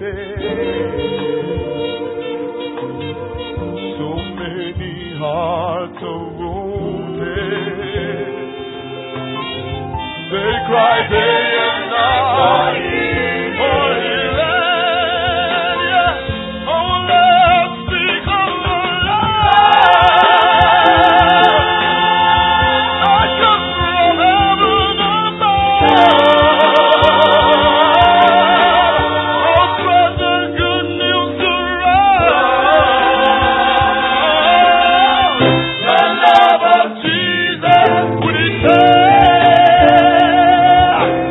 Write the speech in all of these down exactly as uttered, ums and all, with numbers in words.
So many hearts are wounded. They cry day and night for healing. Yeah. Oh, let's speak of the light. I come from heaven above. Oh, spread the good news around. The love of Jesus we say.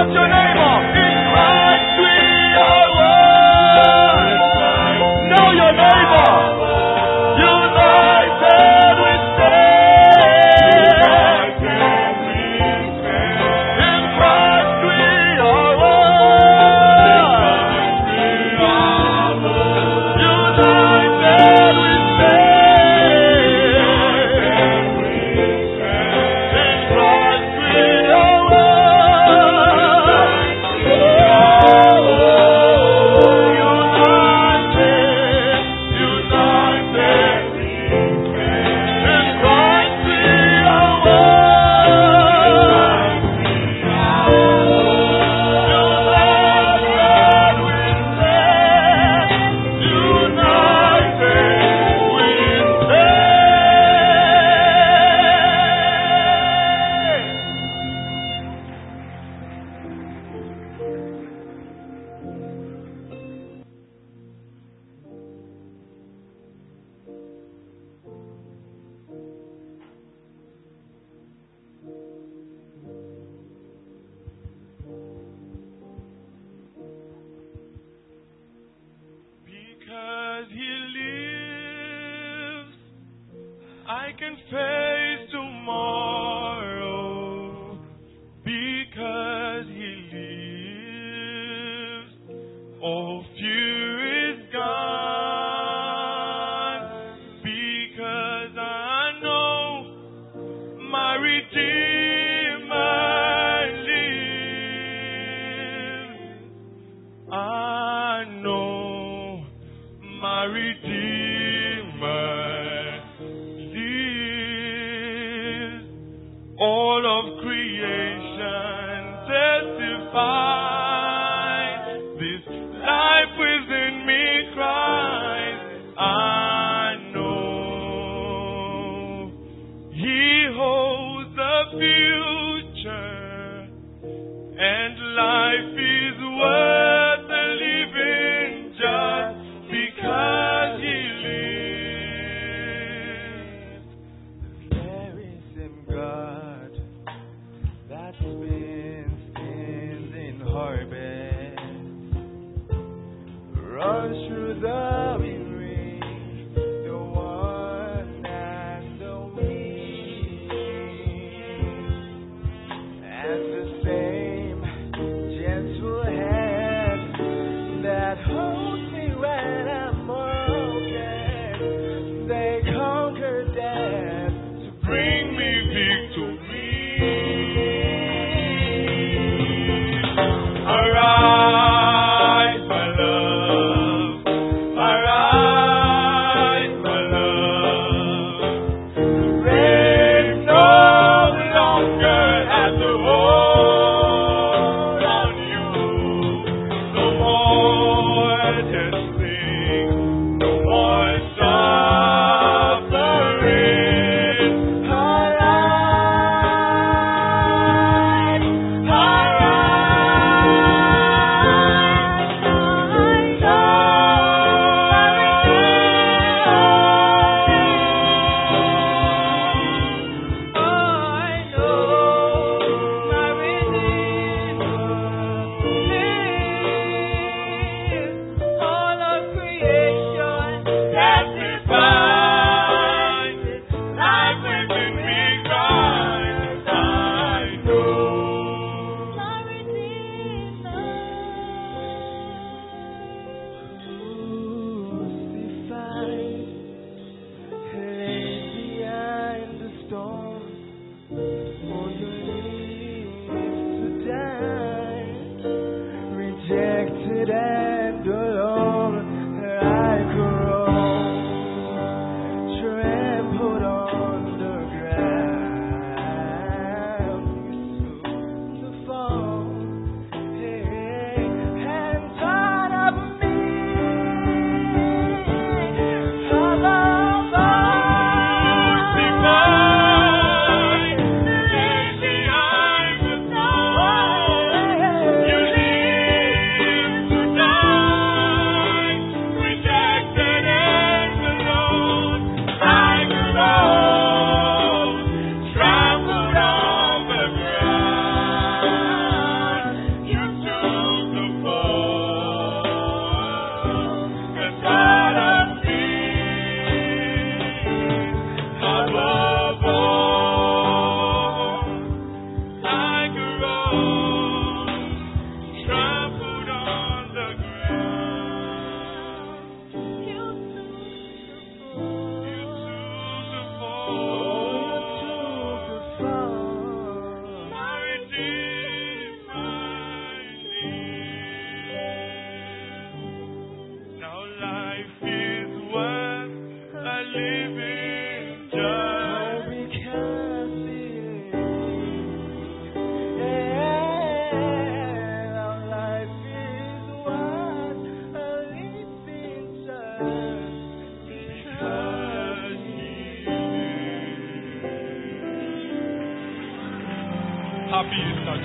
What's your neighbor? In Christ we are one. Know your neighbor. United we stand. In Christ we are one. United we because he lives, I can face tomorrow. Because he lives, all fear is gone. Because I know my Redeemer lives. I know my Redeemer lives. All of creation testifies this life within me cries. I know he holds the future, and life is worth the living just because he lives. There is some God that spins things in orbit, runs through the wind ring, the one and the wind, and the same gentle hand that holds me when I'm broken. They conquer death to bring me victory. Arise, my love. Arise, my love. Rain no longer has a hold on you. No more testing, no more suffering. Arise, rejected and alone, like a rose trampled on the ground, soon to fall. Hey, and part of me, all of us,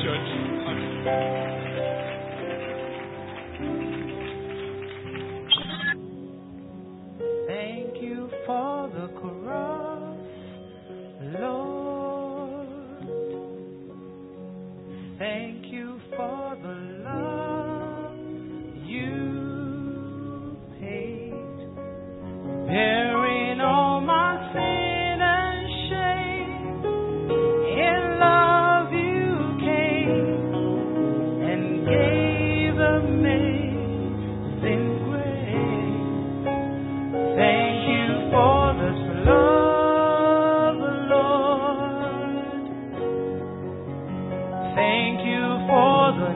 church. Thank you for the cross, Lord. Thank you for the love you paid, bearing all my sin and shame. In love you came and gave amazing grace. Thank you for this love, Lord. Thank you for the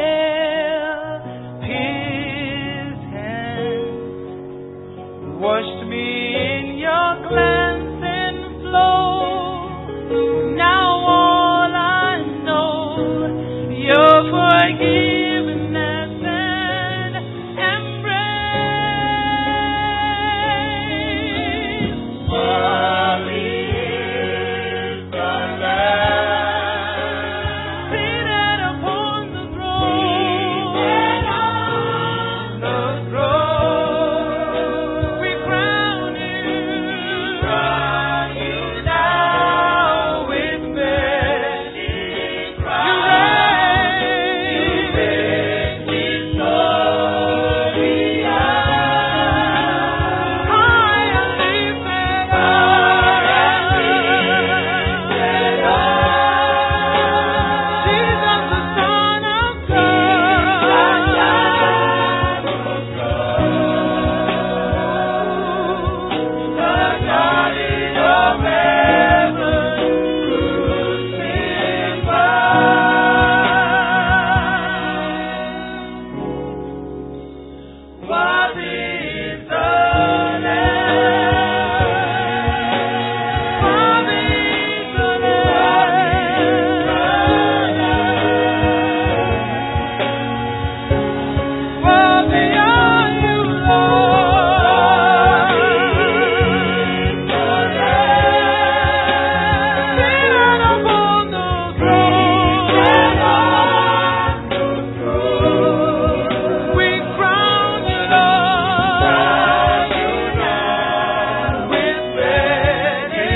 nail-pierced hands, washed me in your glancing flow. Now all I know, your forgiveness and embrace. Holy is the Lamb, seated upon the throne. Seated on the throne, we crown you, crown you now with many crowns. You reign victorious. High and lifted up, Jesus, the Son of God. The Guardian of heaven, crucified. What is the Lamb? What is the Lamb? Worthy are you, Lord. Seated upon the throne, we crown you, Lord, with many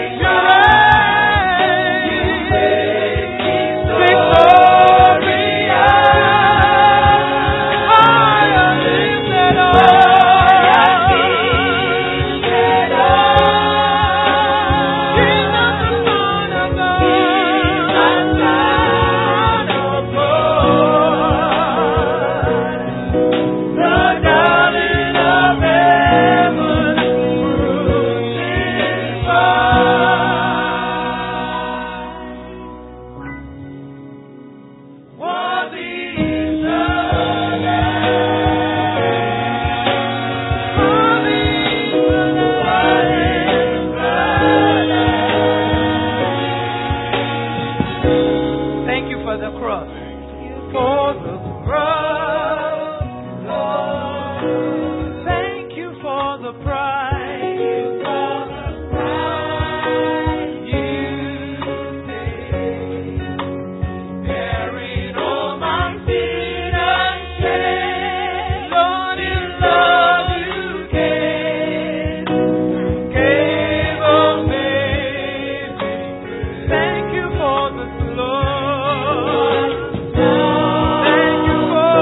victorious. High and lifted up, Jesus, the Son of God. The Darling of heaven, crucified. Worthy is the Lamb. Worthy is the Lamb. Thank you for the cross. For the cross, Lord. Thank you for the price. You paid, bearing all my sin and shame. Lord, in love you came, gave amazing grace. Thank you for the Lord. Thank you for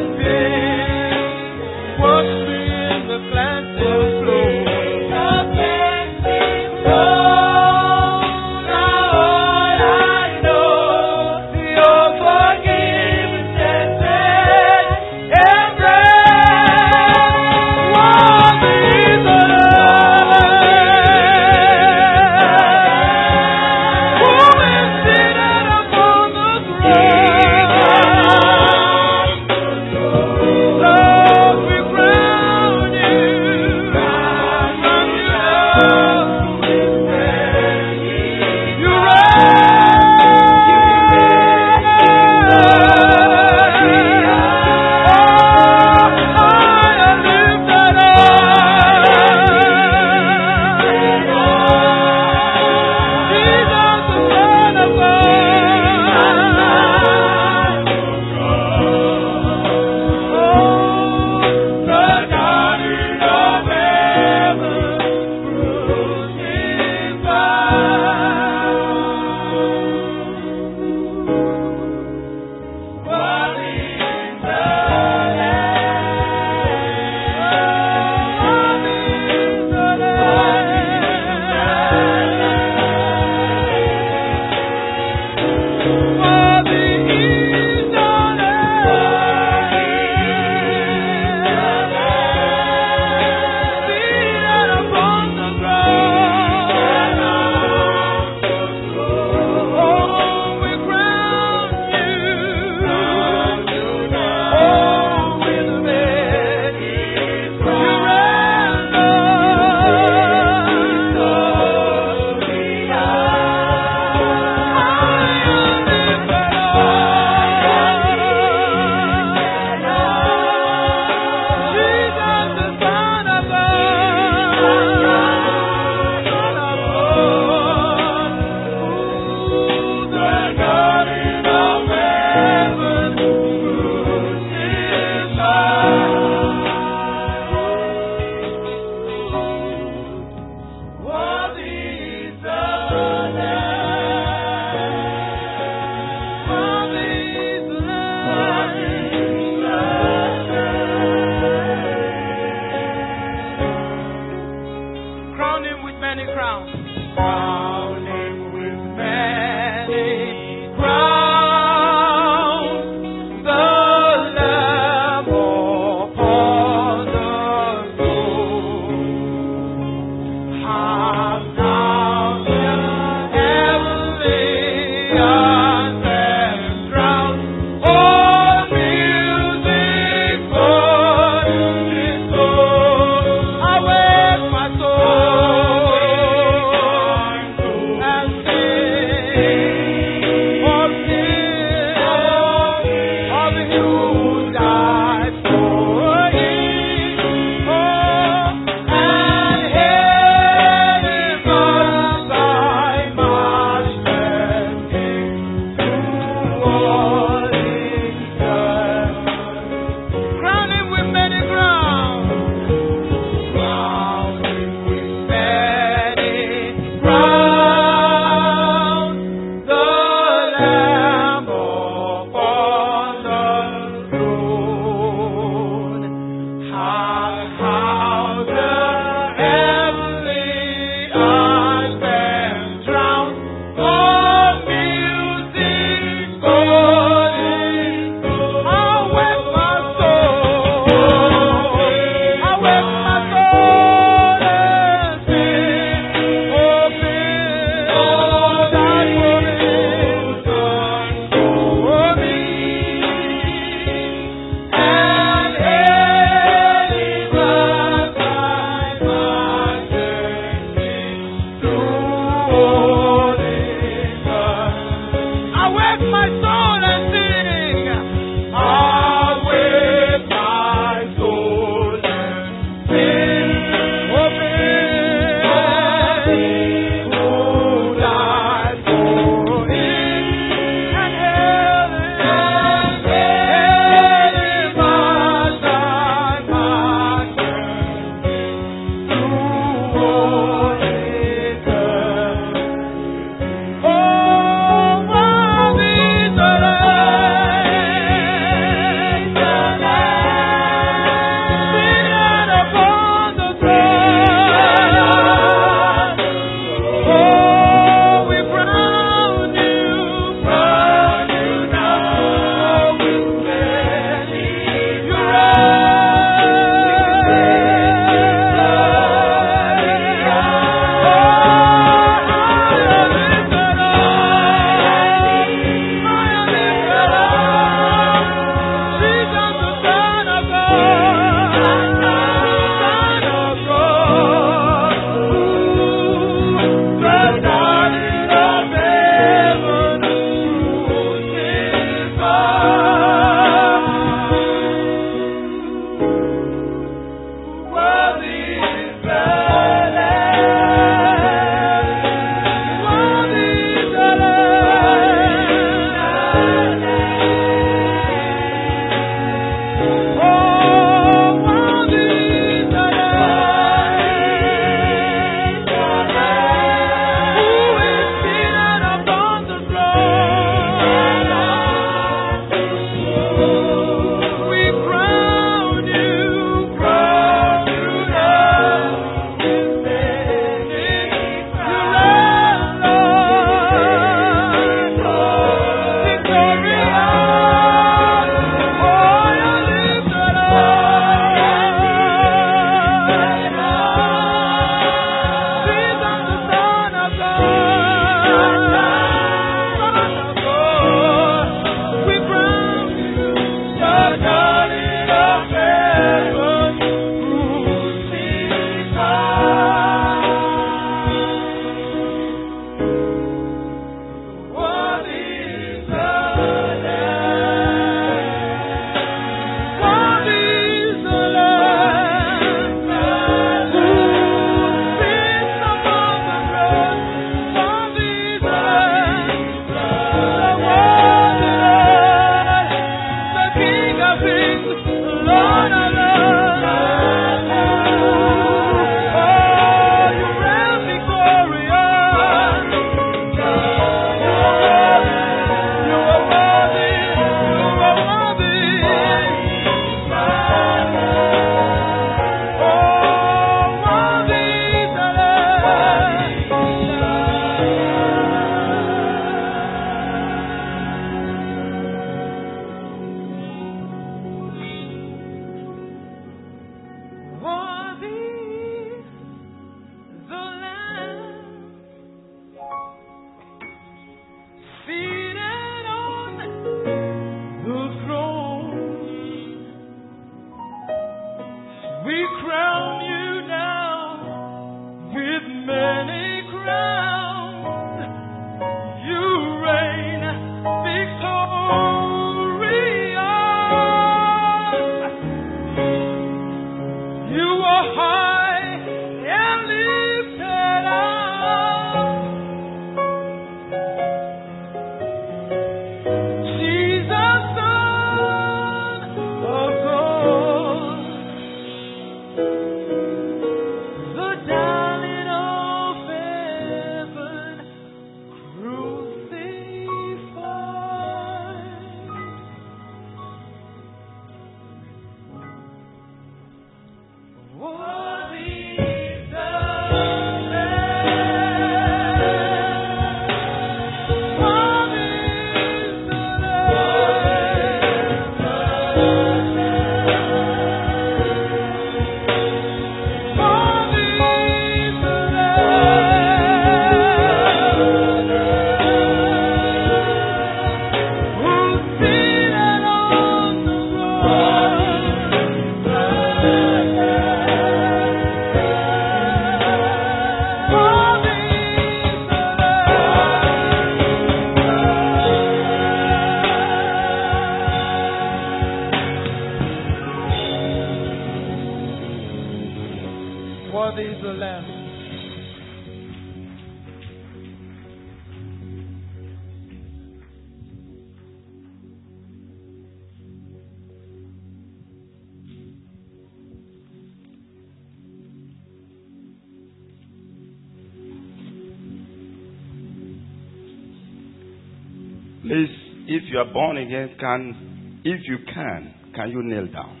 Please, if you are born again, can, if you can, can you kneel down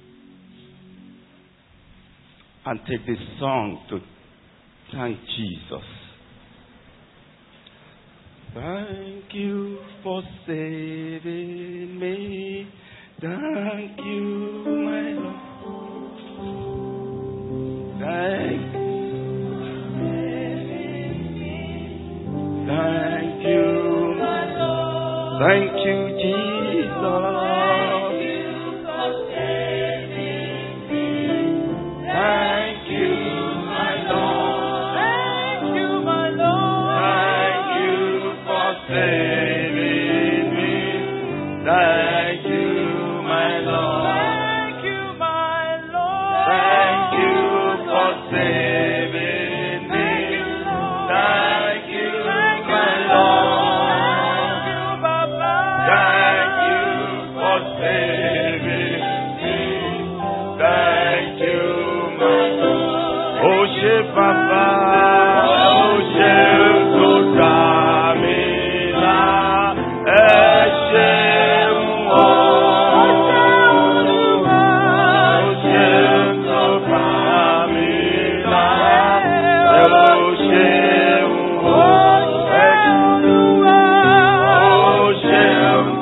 and take this song to thank Jesus. Thank you for saving me. Thank you, my Lord. Thank you. Thank you, my Lord. Thank you, Jesus. Thank you for saving me. Thank you, my Lord. Thank you, my Lord. Thank you for saving me. Thank you, my Lord. Thank you, my Lord. Thank you for saving me. Thank you, my Lord. Thank you for saving me. Thank you, my Lord. Oh, she Papa, oh, she Godamila, eh, she oh, she Godamila, oh, she oh, she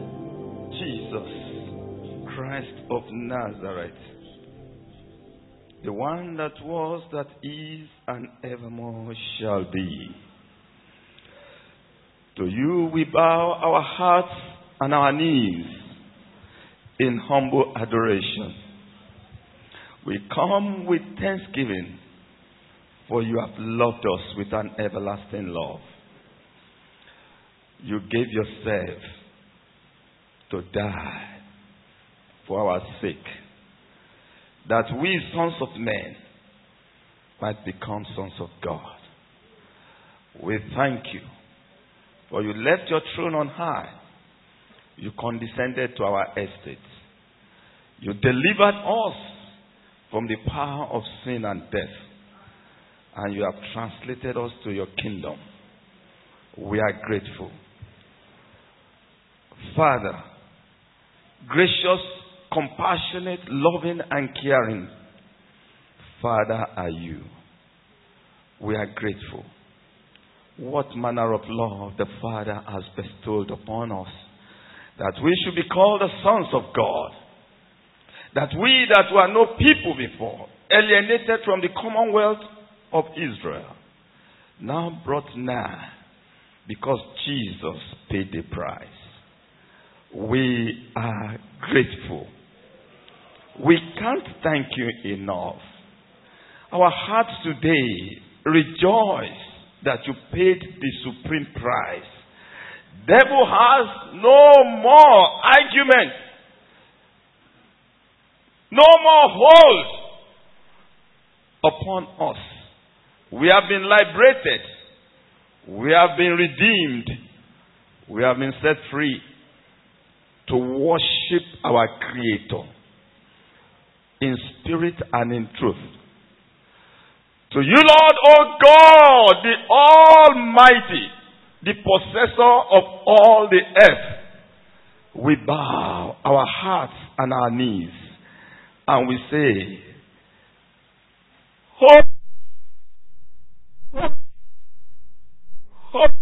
Nazareth, the one that was, that is, and evermore shall be. To you we bow our hearts and our knees in humble adoration. We come with thanksgiving, for you have loved us with an everlasting love. You gave yourself to die for our sake, that we, sons of men, might become sons of God. We thank you, for you left your throne on high. You condescended to our estates. You delivered us from the power of sin and death, and you have translated us to your kingdom. We are grateful. Father, gracious, compassionate, loving, and caring Father are you. We are grateful. What manner of love the Father has bestowed upon us, that we should be called the sons of God. That we that were no people before, alienated from the commonwealth of Israel, now brought nigh because Jesus paid the price. We are grateful. We can't thank you enough. Our hearts today rejoice that you paid the supreme price. Devil has no more argument, no more hold upon us. We have been liberated. We have been redeemed. We have been set free to worship our Creator in spirit and in truth. To you, Lord, O God, the Almighty, the possessor of all the earth, we bow our hearts and our knees and we say, Hope, hope,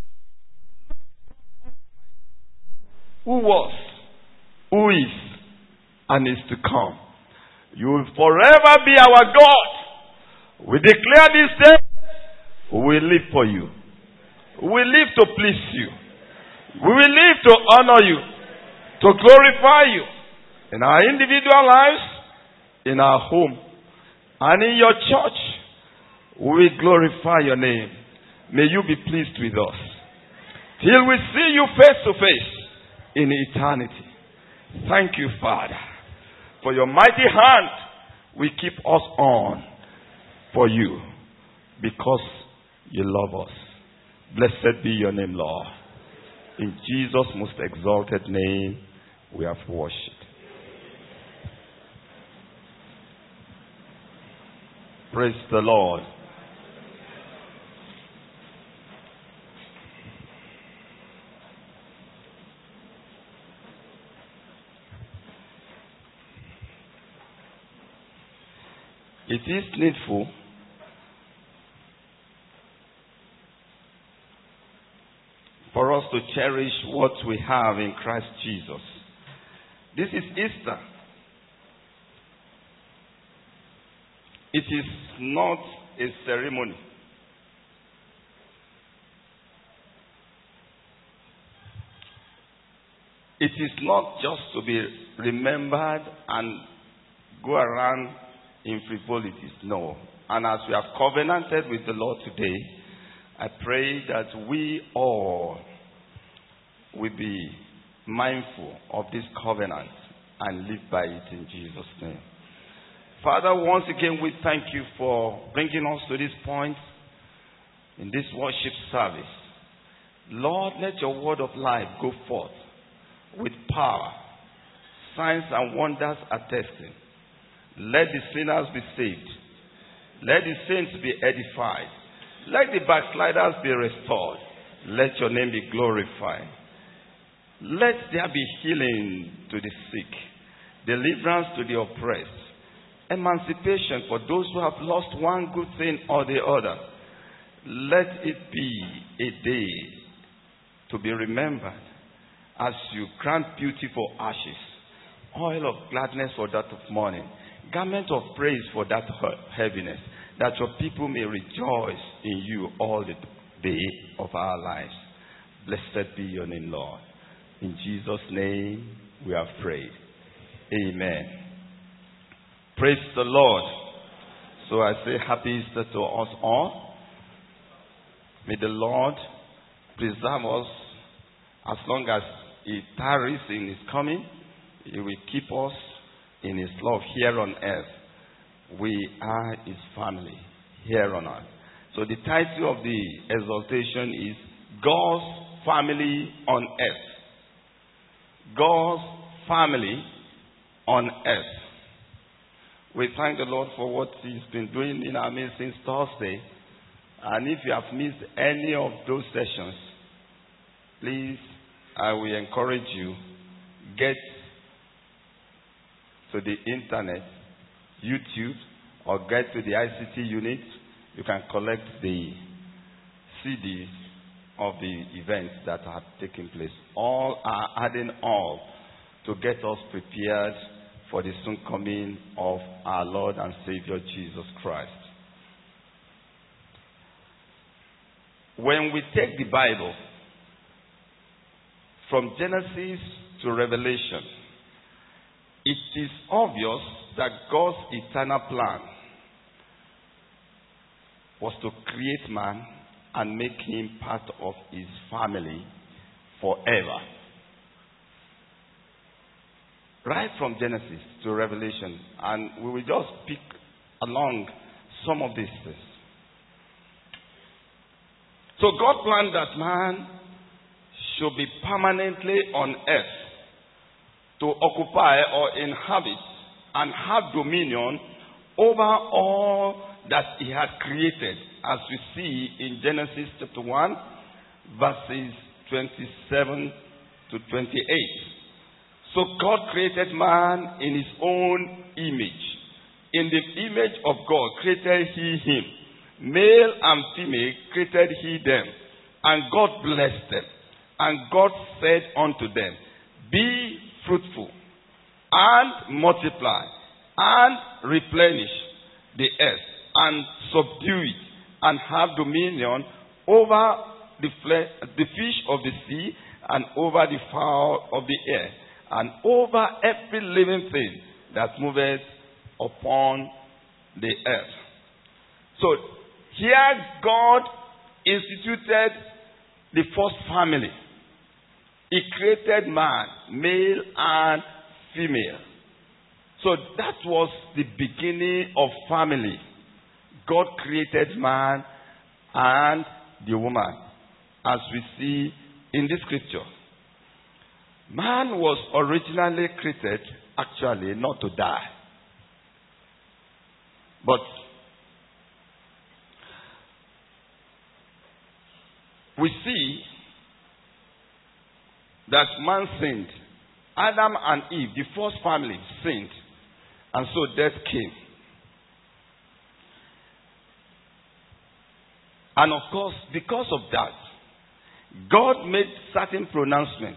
who was, who is, and is to come. You will forever be our God. We declare this day, we will live for you. We will live to please you. We will live to honor you, to glorify you in our individual lives, in our home, and in your church. We will glorify your name. May you be pleased with us till we see you face to face in eternity. Thank you, Father, for your mighty hand will keep us on for you because you love us. Blessed be your name, Lord. In Jesus' most exalted name, we have worshipped. Praise the Lord. It is needful for us to cherish what we have in Christ Jesus. This is Easter. It is not a ceremony. It is not just to be remembered and go around in frivolities. No. And as we have covenanted with the Lord today, I pray that we all will be mindful of this covenant and live by it in Jesus' name. Father, once again we thank you for bringing us to this point in this worship service. Lord, let your word of life go forth with power, signs and wonders attesting. Let the sinners be saved. Let the saints be edified. Let the backsliders be restored. Let your name be glorified. Let there be healing to the sick, deliverance to the oppressed, emancipation for those who have lost one good thing or the other. Let it be a day to be remembered as you grant beauty for ashes, oil of gladness for that of mourning, garment of praise for that heaviness, that your people may rejoice in you all the day of our lives. Blessed be your name, Lord. In Jesus' name we have prayed. Amen. Praise the Lord. So I say happy Easter to us all. May the Lord preserve us as long as He tarries in His coming. He will keep us in His love here on earth. We are His family here on earth. So the title of the exaltation is God's Family on Earth. God's Family on Earth. We thank the Lord for what He's been doing in our midst since Thursday. And if you have missed any of those sessions, please, I will encourage you, get to the internet, YouTube, or get to the I C T unit. You can collect the C Ds of the events that have taken place. All are adding all to get us prepared for the soon coming of our Lord and Savior Jesus Christ. When we take the Bible from Genesis to Revelation, it is obvious that God's eternal plan was to create man and make him part of his family forever. Right from Genesis to Revelation, and we will just pick along some of these things. So God planned that man should be permanently on earth to occupy or inhabit and have dominion over all that He had created, as we see in Genesis chapter one, verses twenty-seven to twenty-eight. So God created man in His own image. In the image of God created He him. Male and female created He them. And God blessed them. And God said unto them, be fruitful and multiply and replenish the earth and subdue it and have dominion over the, fle- the fish of the sea and over the fowl of the air and over every living thing that moveth upon the earth. So here God instituted the first family. He created man, male and female. So that was the beginning of family. God created man and the woman, as we see in the scripture. Man was originally created, actually, not to die. But we see that man sinned. Adam and Eve, the first family, sinned. And so death came. And of course, because of that, God made certain pronouncements.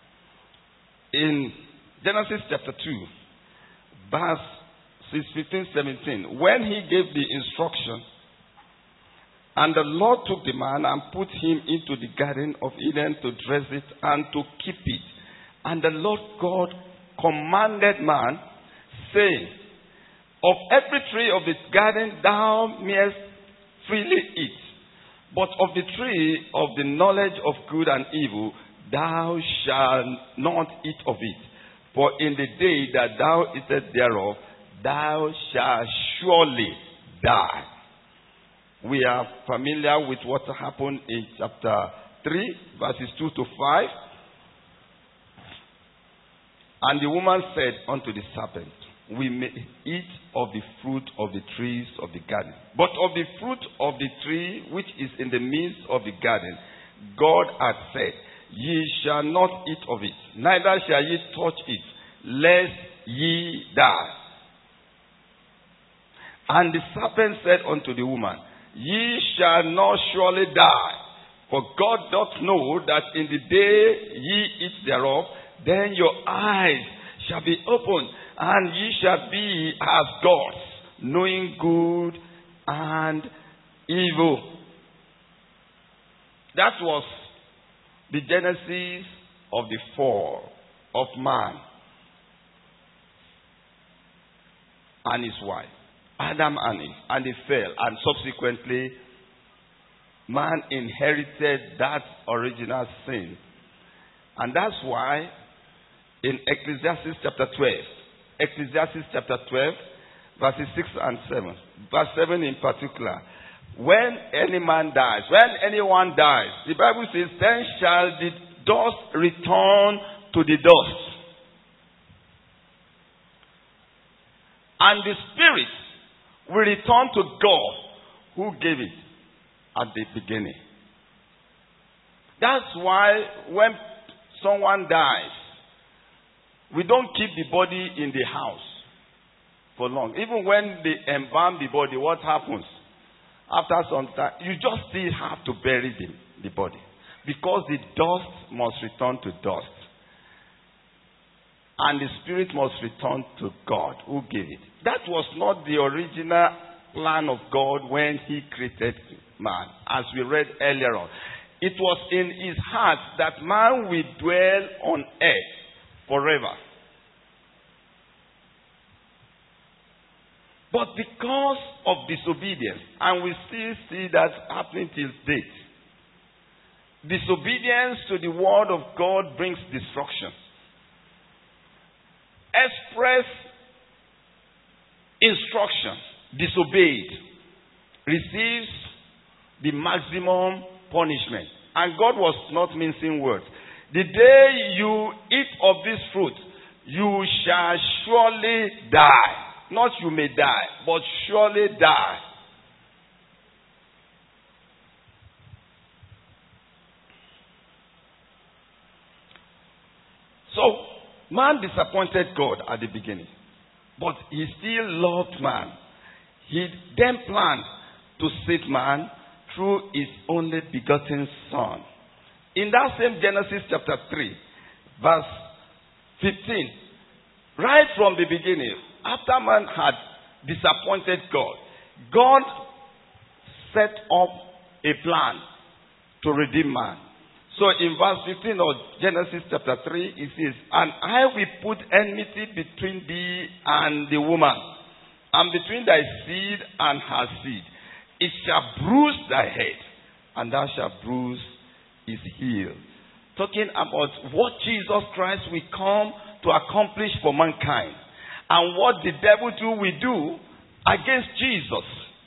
In Genesis chapter two, verses fifteen, seventeen, when He gave the instruction, and the Lord took the man and put him into the garden of Eden to dress it and to keep it. And the Lord God commanded man, saying, of every tree of the garden thou mayest freely eat, but of the tree of the knowledge of good and evil thou shalt not eat of it. For in the day that thou eatest thereof, thou shalt surely die. We are familiar with what happened in chapter three, verses two to five. And the woman said unto the serpent, we may eat of the fruit of the trees of the garden. But of the fruit of the tree which is in the midst of the garden, God hath said, ye shall not eat of it, neither shall ye touch it, lest ye die. And the serpent said unto the woman, ye shall not surely die, for God doth know that in the day ye eat thereof, then your eyes shall be opened, And ye shall be as gods, knowing good and evil. That was the genesis of the fall of man and his wife, Adam and Eve, and they fell, and subsequently man inherited that original sin. And that's why in Ecclesiastes chapter twelve, Ecclesiastes chapter twelve, verses six and seven, verse seven in particular, when any man dies, when anyone dies, the Bible says, then shall the dust return to the dust. And the spirit will return to God who gave it at the beginning. That's why when someone dies, we don't keep the body in the house for long. Even when they embalm the body, what happens? After some time, you just still have to bury the, the body. Because the dust must return to dust. And the spirit must return to God who gave it. That was not the original plan of God when he created man, as we read earlier on. It was in his heart that man will dwell on earth forever. But because of disobedience, and we still see that happening till date, disobedience to the word of God brings destruction. Express instruction, disobeyed, receives the maximum punishment. And God was not mincing words. The day you eat of this fruit, you shall surely die. Not you may die, but surely die. So, man disappointed God at the beginning. But he still loved man. He then planned to save man through his only begotten Son. In that same Genesis chapter three, verse fifteen, right from the beginning, after man had disappointed God, God set up a plan to redeem man. So in verse fifteen of Genesis chapter three, it says, and I will put enmity between thee and the woman, and between thy seed and her seed. It shall bruise thy head, and thou shalt bruise his heel. Talking about what Jesus Christ will come to accomplish for mankind. And what the devil too will do against Jesus.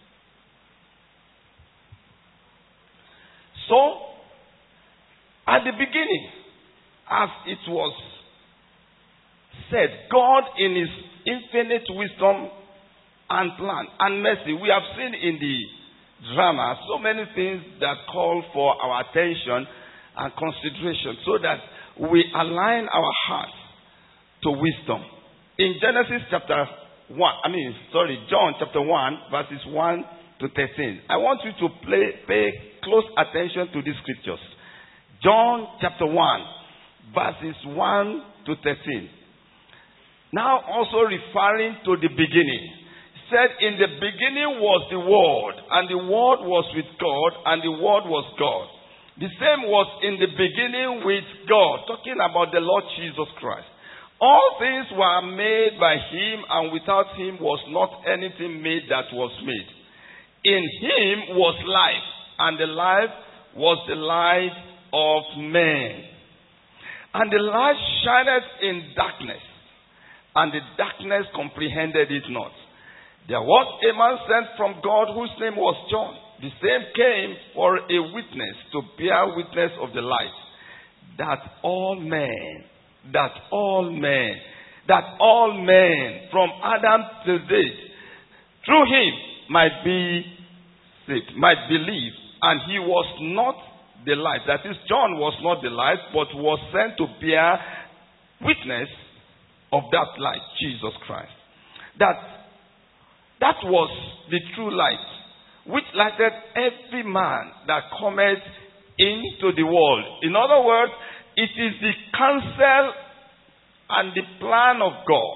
So, at the beginning, as it was said, God in his infinite wisdom and plan and mercy, we have seen in the drama so many things that call for our attention and consideration so that we align our hearts to wisdom. In Genesis chapter one, I mean, sorry, John chapter one, verses one to thirteen. I want you to play, pay close attention to these scriptures. John chapter one, verses one to thirteen. Now also referring to the beginning. Said, in the beginning was the Word, and the Word was with God, and the Word was God. The same was in the beginning with God. Talking about the Lord Jesus Christ. All things were made by him, and without him was not anything made that was made. In him was life, and the life was the light of men. And the light shineth in darkness, and the darkness comprehended it not. There was a man sent from God whose name was John. The same came for a witness, to bear witness of the light, that all men That all men, that all men from Adam to date, through him might be saved, might believe. And he was not the light. That is, John was not the light, but was sent to bear witness of that light, Jesus Christ. That, that was the true light, which lighted every man that cometh into the world. In other words, it is the counsel and the plan of God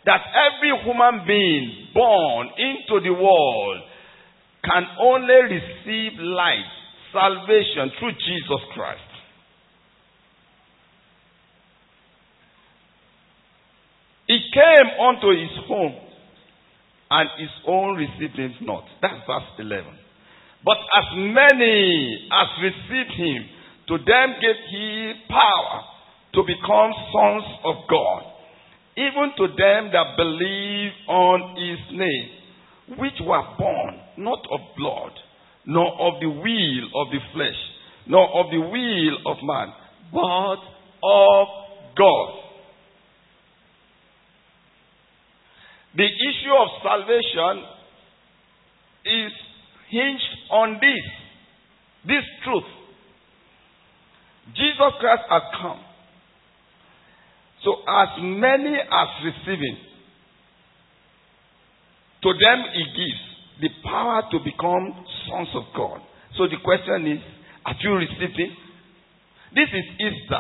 that every human being born into the world can only receive life, salvation through Jesus Christ. He came unto his own, and his own received him not. That's verse eleven. But as many as received him, to them gave he power to become sons of God, even to them that believe on his name, which were born not of blood, nor of the will of the flesh, nor of the will of man, but of God. The issue of salvation is hinged on this, this truth. Jesus Christ has come. So as many as receiving, to them he gives the power to become sons of God. So the question is, have you received it? This is Easter.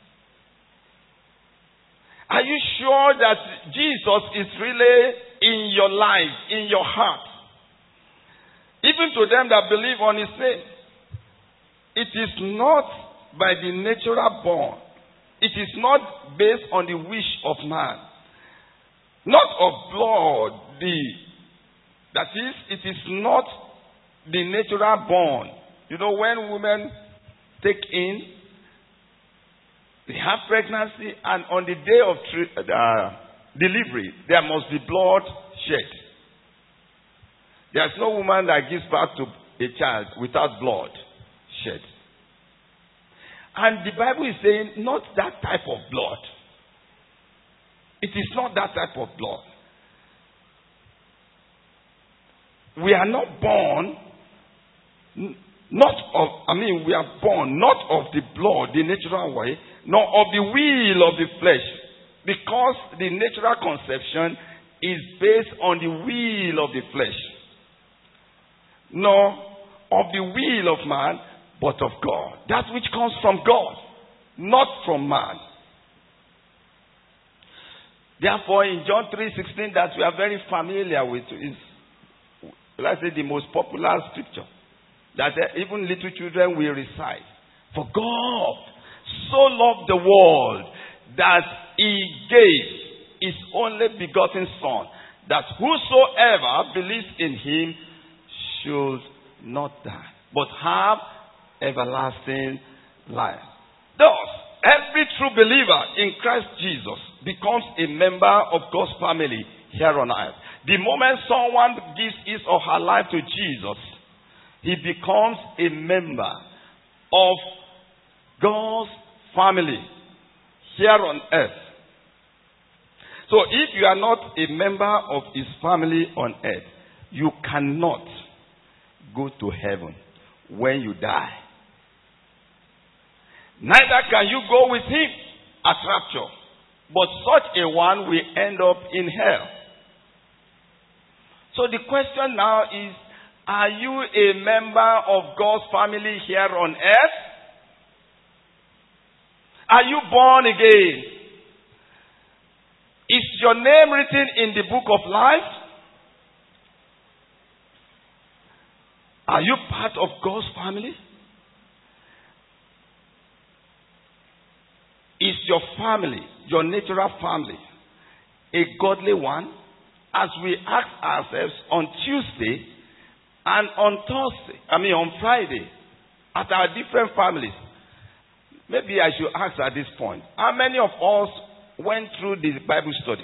Are you sure that Jesus is really in your life, in your heart? Even to them that believe on his name. It is not by the natural born. It is not based on the wish of man. Not of blood. The, that is, it is not the natural born. You know, when women take in, they have pregnancy, and on the day of tri- uh, delivery, there must be blood shed. There's no woman that gives birth to a child without blood shed. And the Bible is saying, not that type of blood. It is not that type of blood. We are not born, not of, I mean, we are born not of the blood, the natural way, nor of the will of the flesh, because the natural conception is based on the will of the flesh, nor of the will of man, but of God. That which comes from God, not from man. Therefore, in John three sixteen, that we are very familiar with, is, let's say, the most popular scripture that even little children will recite. For God so loved the world that he gave his only begotten Son, that whosoever believes in him should not die, but have everlasting life. Thus, every true believer in Christ Jesus becomes a member of God's family here on earth. The moment someone gives his or her life to Jesus, he becomes a member of God's family here on earth. So if you are not a member of his family on earth, you cannot go to heaven when you die. Neither can you go with him at rapture, but such a one will end up in hell. So the question now is, are you a member of God's family here on earth? Are you born again? Is your name written in the book of life? Are you part of God's family? Is your family, your natural family, a godly one? As we ask ourselves on Tuesday and on Thursday, I mean on Friday, at our different families, maybe I should ask at this point, how many of us went through the Bible study?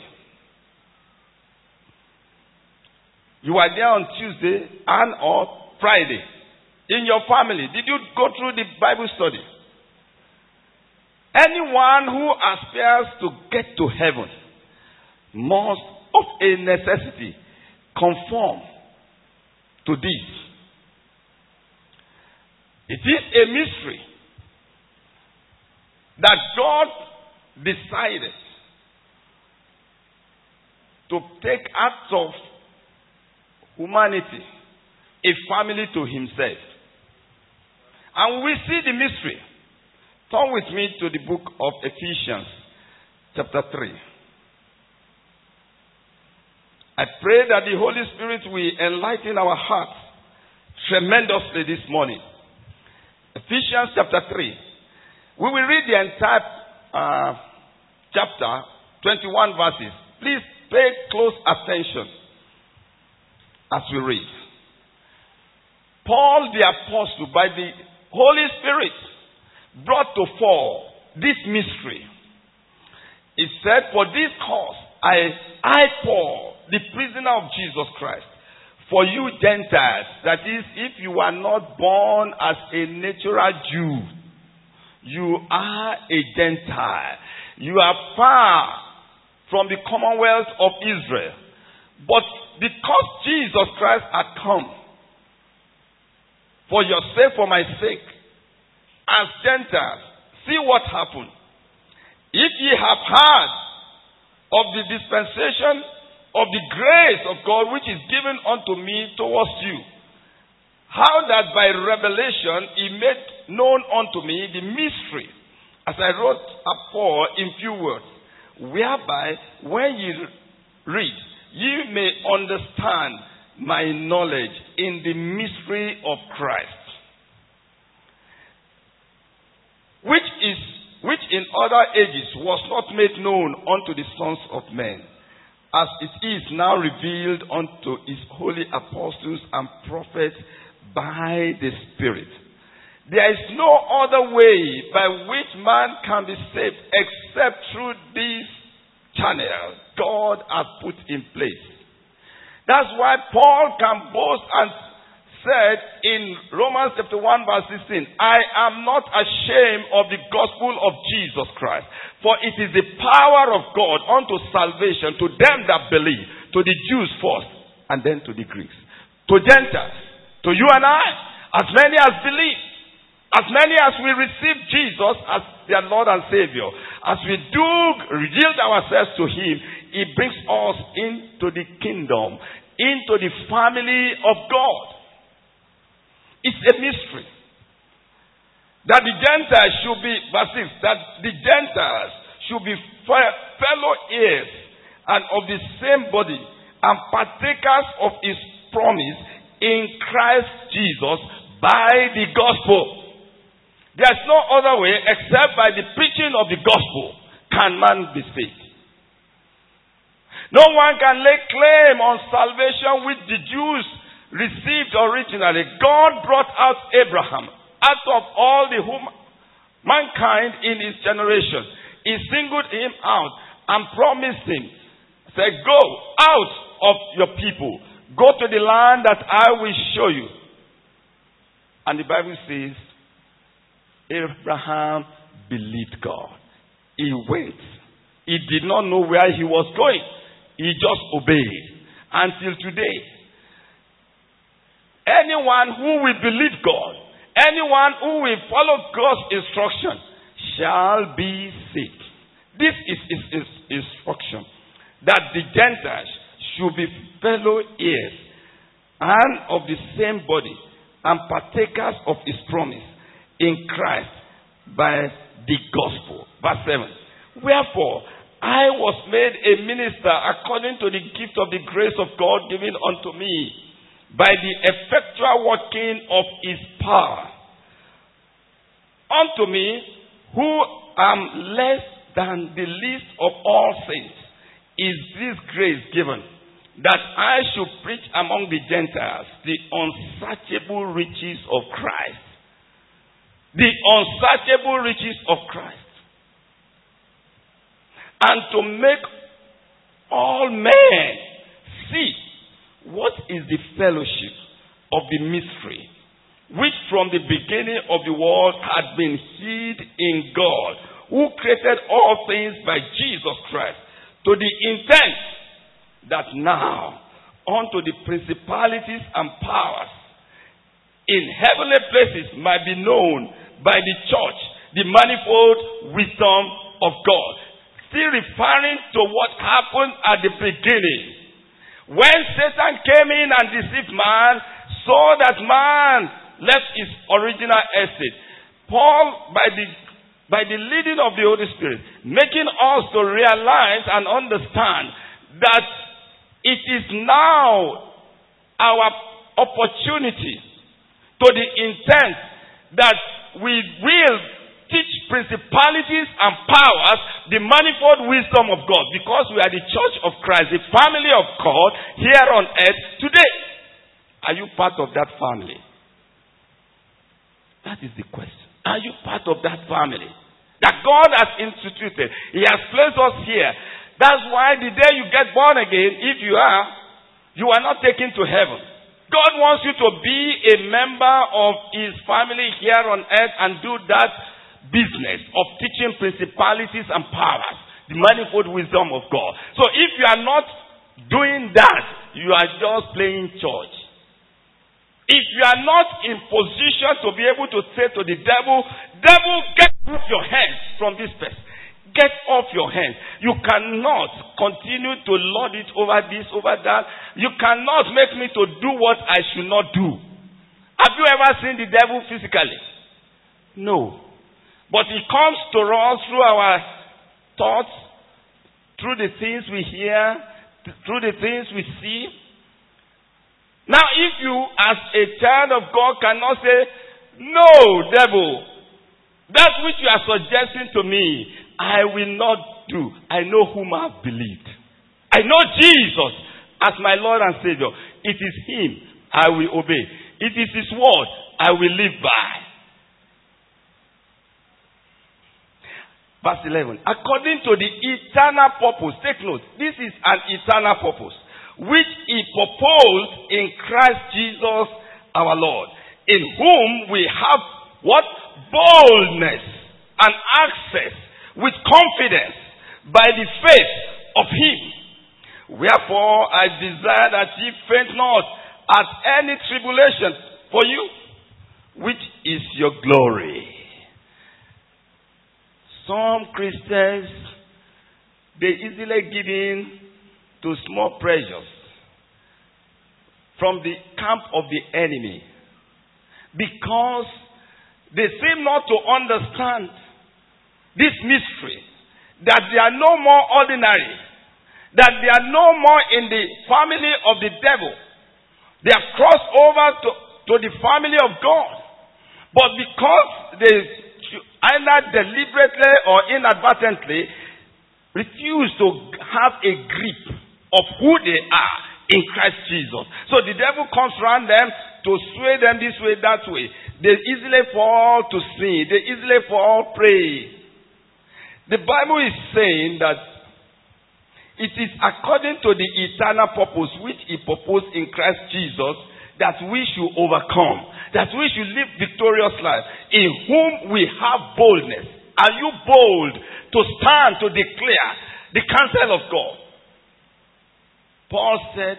You were there on Tuesday and or Friday. In your family, did you go through the Bible study? Anyone who aspires to get to heaven must, of a necessity, conform to this. It is a mystery that God decided to take out of humanity a family to himself. And we see the mystery. Turn with me to the book of Ephesians, chapter three. I pray that the Holy Spirit will enlighten our hearts tremendously this morning. Ephesians chapter three. We will read the entire uh, chapter, twenty-one verses. Please pay close attention as we read. Paul the apostle, by the Holy Spirit, brought to fore this mystery. He said, for this cause, I, I Paul, the prisoner of Jesus Christ, for you Gentiles, that is, if you are not born as a natural Jew, you are a Gentile. You are far from the commonwealth of Israel. But because Jesus Christ had come for your sake, for my sake, as Gentiles, see what happened. If ye have heard of the dispensation of the grace of God which is given unto me towards you, how that by revelation he made known unto me the mystery, as I wrote afore in few words, whereby when ye read, ye may understand my knowledge in the mystery of Christ, which is which in other ages was not made known unto the sons of men, as it is now revealed unto his holy apostles and prophets by the Spirit. There is no other way by which man can be saved except through this channel God has put in place. That's why Paul can boast and said in Romans chapter one verse sixteen, I am not ashamed of the gospel of Jesus Christ, for it is the power of God unto salvation to them that believe, to the Jews first, and then to the Greeks, to Gentiles, to you and I, as many as believe, as many as we receive Jesus as their Lord and Savior, as we do yield ourselves to Him, He brings us into the kingdom, into the family of God. It's a mystery that the Gentiles should be, verse six, that the Gentiles should be fellow heirs and of the same body and partakers of His promise in Christ Jesus by the gospel. There's no other way except by the preaching of the gospel can man be saved. No one can lay claim on salvation which the Jews received originally. God brought out Abraham out of all the hum- mankind in his generation. He singled him out and promised him, said, go out of your people, go to the land that I will show you. And the Bible says, Abraham believed God. He went. He did not know where he was going. He just obeyed. Until today, anyone who will believe God, anyone who will follow God's instruction shall be saved. This is his instruction, that the Gentiles should be fellow heirs and of the same body and partakers of his promise in Christ by the gospel. Verse seven. Wherefore, I was made a minister according to the gift of the grace of God given unto me, by the effectual working of his power. Unto me, who am less than the least of all saints, is this grace given, that I should preach among the Gentiles the unsearchable riches of Christ. The unsearchable riches of Christ. And to make all men see what is the fellowship of the mystery, which from the beginning of the world had been hid in God, who created all things by Jesus Christ, to the intent that now unto the principalities and powers in heavenly places might be known by the church the manifold wisdom of God. Still referring to what happened at the beginning, when Satan came in and deceived man, so that man left his original estate. Paul, by the by the leading of the Holy Spirit, making us to realize and understand that It is now our opportunity to the intent that we will teach principalities and powers the manifold wisdom of God, because we are the church of Christ, the family of God here on earth today. Are you part of that family? That is the question. Are you part of that family that God has instituted? He has placed us here. That's why the day you get born again, if you are, you are not taken to heaven. God wants you to be a member of His family here on earth and do that business of teaching principalities and powers, the manifold wisdom of God. So if you are not doing that, you are just playing church. If you are not in position to be able to say to the devil, devil, get off your hands from this person. Get off your hands. You cannot continue to lord it over this, over that. You cannot make me to do what I should not do. Have you ever seen the devil physically? No. But he comes to us through our thoughts, through the things we hear, through the things we see. Now, if you as a child of God cannot say, no, devil, that which you are suggesting to me, I will not do. I know whom I have believed. I know Jesus as my Lord and Savior. It is Him I will obey. It is His word I will live by. Verse eleven. According to the eternal purpose. Take note. This is an eternal purpose, which He proposed in Christ Jesus our Lord, in whom we have what? Boldness and access with confidence by the faith of Him. Wherefore I desire that ye faint not at any tribulation for you, which is your glory. Some Christians, they easily give in to small pressures from the camp of the enemy, because they seem not to understand this mystery, that they are no more ordinary, that they are no more in the family of the devil. They have crossed over to, to the family of God. But because they either deliberately or inadvertently refuse to have a grip of who they are in Christ Jesus. So the devil comes around them to sway them this way, that way. They easily fall to sin. They easily fall prey. The Bible is saying that it is according to the eternal purpose which He proposed in Christ Jesus that we should overcome, that we should live victorious life, in whom we have boldness. Are you bold to stand to declare the counsel of God? Paul said,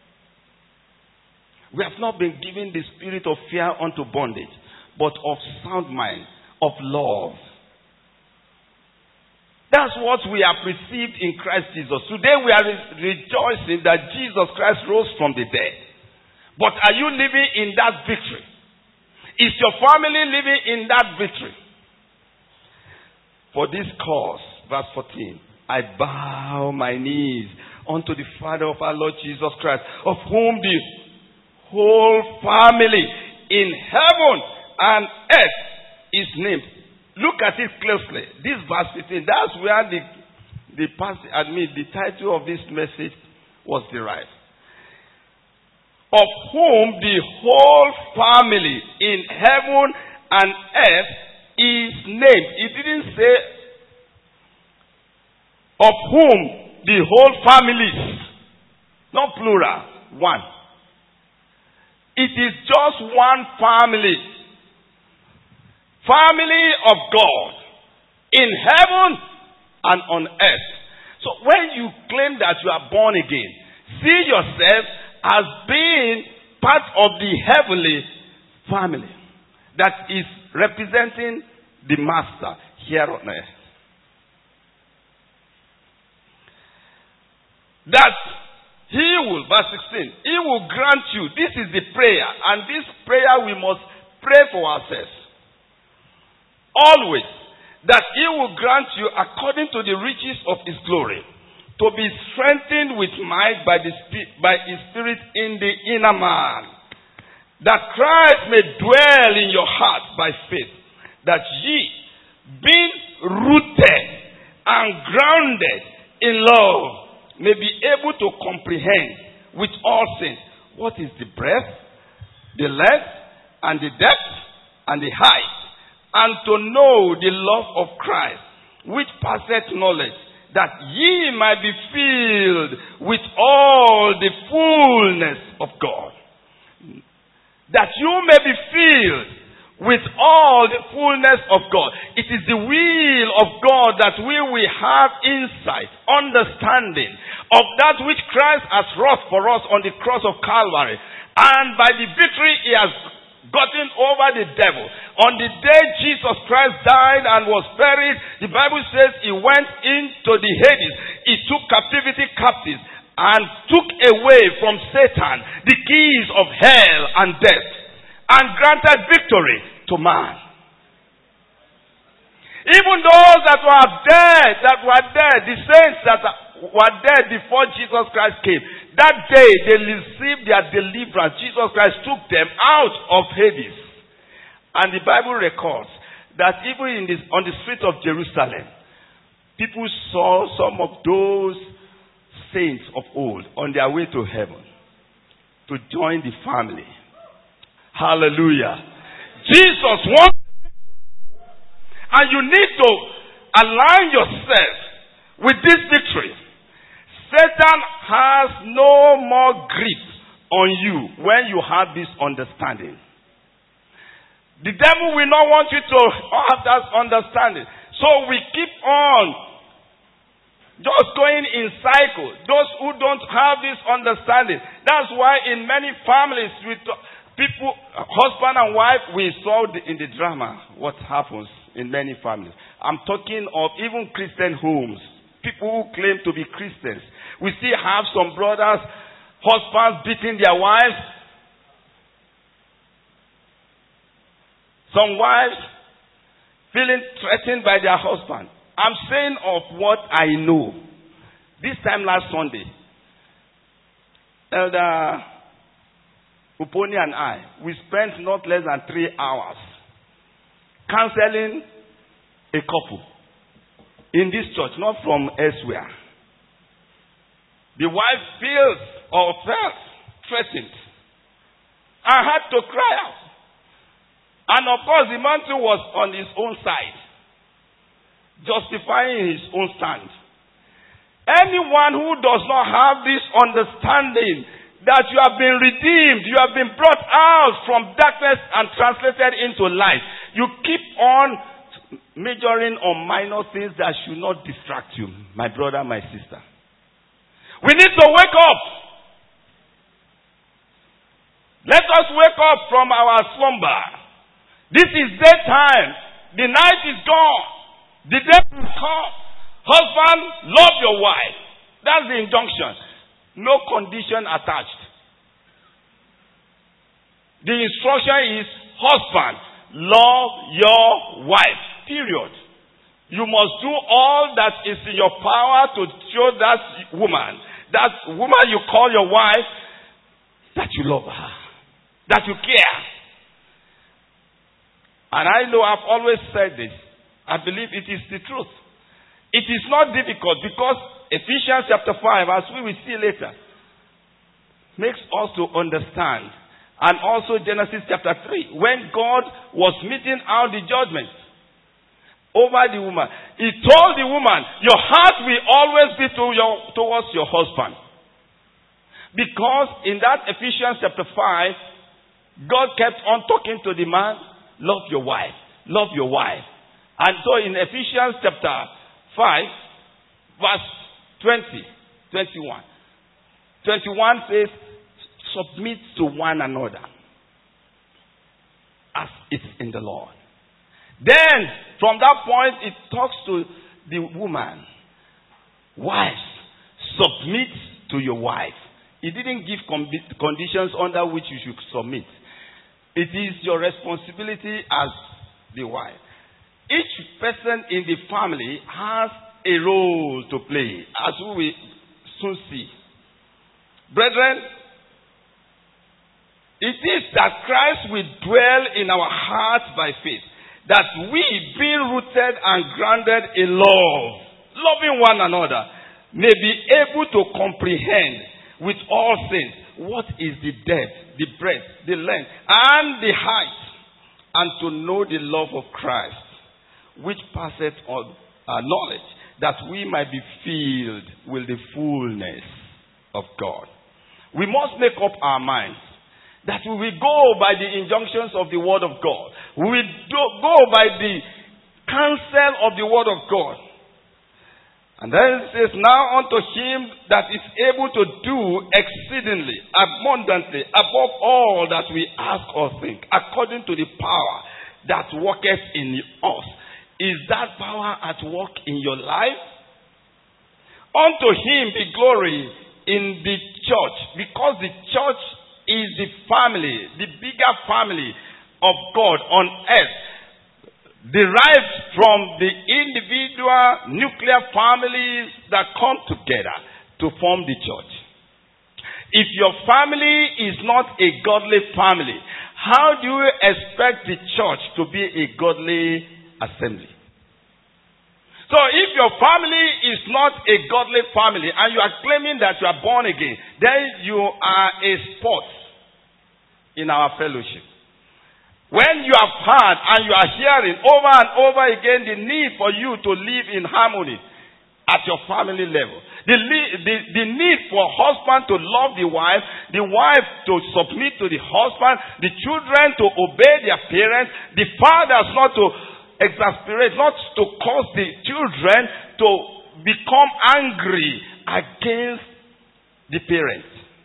we have not been given the spirit of fear unto bondage, but of sound mind, of love. That's what we have received in Christ Jesus. Today we are re- rejoicing that Jesus Christ rose from the dead. But are you living in that victory? Is your family living in that victory? For this cause, verse fourteen, I bow my knees unto the Father of our Lord Jesus Christ, of whom the whole family in heaven and earth is named. Look at it closely. This verse fifteen, that's where the the passage, I mean, the title of this message was derived. Of whom the whole family in heaven and earth is named. It didn't say of whom the whole families, not plural, one. It is just one family. Family of God in heaven and on earth. So when you claim that you are born again, see yourself as being part of the heavenly family that is representing the Master here on earth. That He will, verse sixteen, He will grant you, this is the prayer, and this prayer we must pray for ourselves. Always, that He will grant you according to the riches of His glory, to be strengthened with might by, the, by His Spirit in the inner man, that Christ may dwell in your heart by faith, that ye, being rooted and grounded in love, may be able to comprehend with all saints what is the breadth, the length, and the depth, and the height, and to know the love of Christ, which passeth knowledge, that ye might be filled with all the fullness of God. That you may be filled with all the fullness of God. It is the will of God that we will have insight, understanding of that which Christ has wrought for us on the cross of Calvary. And by the victory He has gotten over the devil. On the day Jesus Christ died and was buried, the Bible says He went into the Hades. He took captivity captives and took away from Satan the keys of hell and death, and granted victory to man. Even those that were dead, that were dead, the saints that were dead before Jesus Christ came, that day they received their deliverance. Jesus Christ took them out of Hades. And the Bible records that even in this, on the streets of Jerusalem, people saw some of those saints of old on their way to heaven to join the family. Hallelujah. Jesus wants, and you need to align yourself with this victory. Satan has no more grip on you when you have this understanding. The devil will not want you to have that understanding. So we keep on just going in cycles. Those who don't have this understanding. That's why in many families, we talk, people, husband and wife, we saw the, in the drama what happens in many families. I'm talking of even Christian homes. People who claim to be Christians. We still have some brothers, husbands beating their wives. Some wives feeling threatened by their husband. I'm saying of what I know. This time last Sunday, Elder Uponi and I, we spent not less than three hours counseling a couple in this church, not from elsewhere. The wife feels or felt threatened. I had to cry out. And of course, the man too was on his own side, justifying his own stand. Anyone who does not have this understanding that you have been redeemed, you have been brought out from darkness and translated into light, you keep on majoring on minor things that should not distract you, my brother, my sister. We need to wake up. Let us wake up from our slumber. This is daytime. The night is gone. The day will come. Husband, love your wife. That's the injunction. No condition attached. The instruction is, husband, love your wife. Period. You must do all that is in your power to show that woman, that woman you call your wife, that you love her, that you care. And I know I've always said this. I believe it is the truth. It is not difficult because Ephesians chapter five, as we will see later, makes us to understand. And also Genesis chapter three, when God was meting out the judgment over the woman, He told the woman, your heart will always be to your, towards your husband. Because in that Ephesians chapter five, God kept on talking to the man, love your wife, love your wife. And so in Ephesians chapter five, verse twenty, twenty-one. twenty-one says, submit to one another as it's in the Lord. Then, from that point, it talks to the woman. Wives, submit to your wife. It didn't give conditions under which you should submit. It is your responsibility as the wife. Each person in the family has a role to play, as we will soon see. Brethren, it is that Christ will dwell in our hearts by faith, that we, being rooted and grounded in love, loving one another, may be able to comprehend with all saints what is the depth, the breadth, the length, and the height, and to know the love of Christ, which passeth all our knowledge, that we might be filled with the fullness of God. We must make up our minds that we will go by the injunctions of the Word of God. We will do, go by the counsel of the Word of God. And then it says, now unto him that is able to do exceedingly, abundantly, above all that we ask or think, according to the power that worketh in us. Is that power at work in your life? Unto him be glory in the church, because the church is the family, the bigger family of God on earth, derived from the individual nuclear families that come together to form the church. If your family is not a godly family, how do you expect the church to be a godly assembly? So if your family is not a godly family and you are claiming that you are born again, then you are a spot in our fellowship. When you have heard and you are hearing over and over again the need for you to live in harmony at your family level, the, the, the need for husband to love the wife, the wife to submit to the husband, the children to obey their parents, the fathers not to exasperate, not to cause the children to become angry against the parents.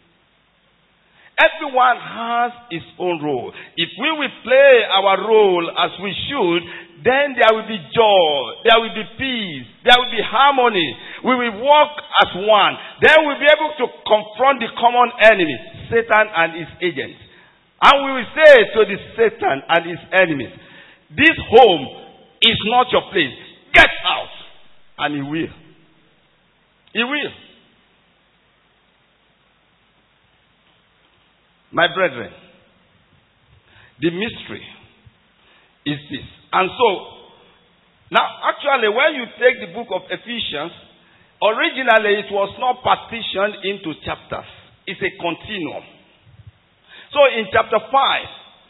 Everyone has his own role. If we will play our role as we should, then there will be joy, there will be peace, there will be harmony. We will walk as one. Then we'll be able to confront the common enemy, Satan and his agents. And we will say to the Satan and his enemies, this home is not your place. Get out. And he will. He will. My brethren, the mystery is this. And so, now actually when you take the book of Ephesians, originally it was not partitioned into chapters. It's a continuum. So in chapter five,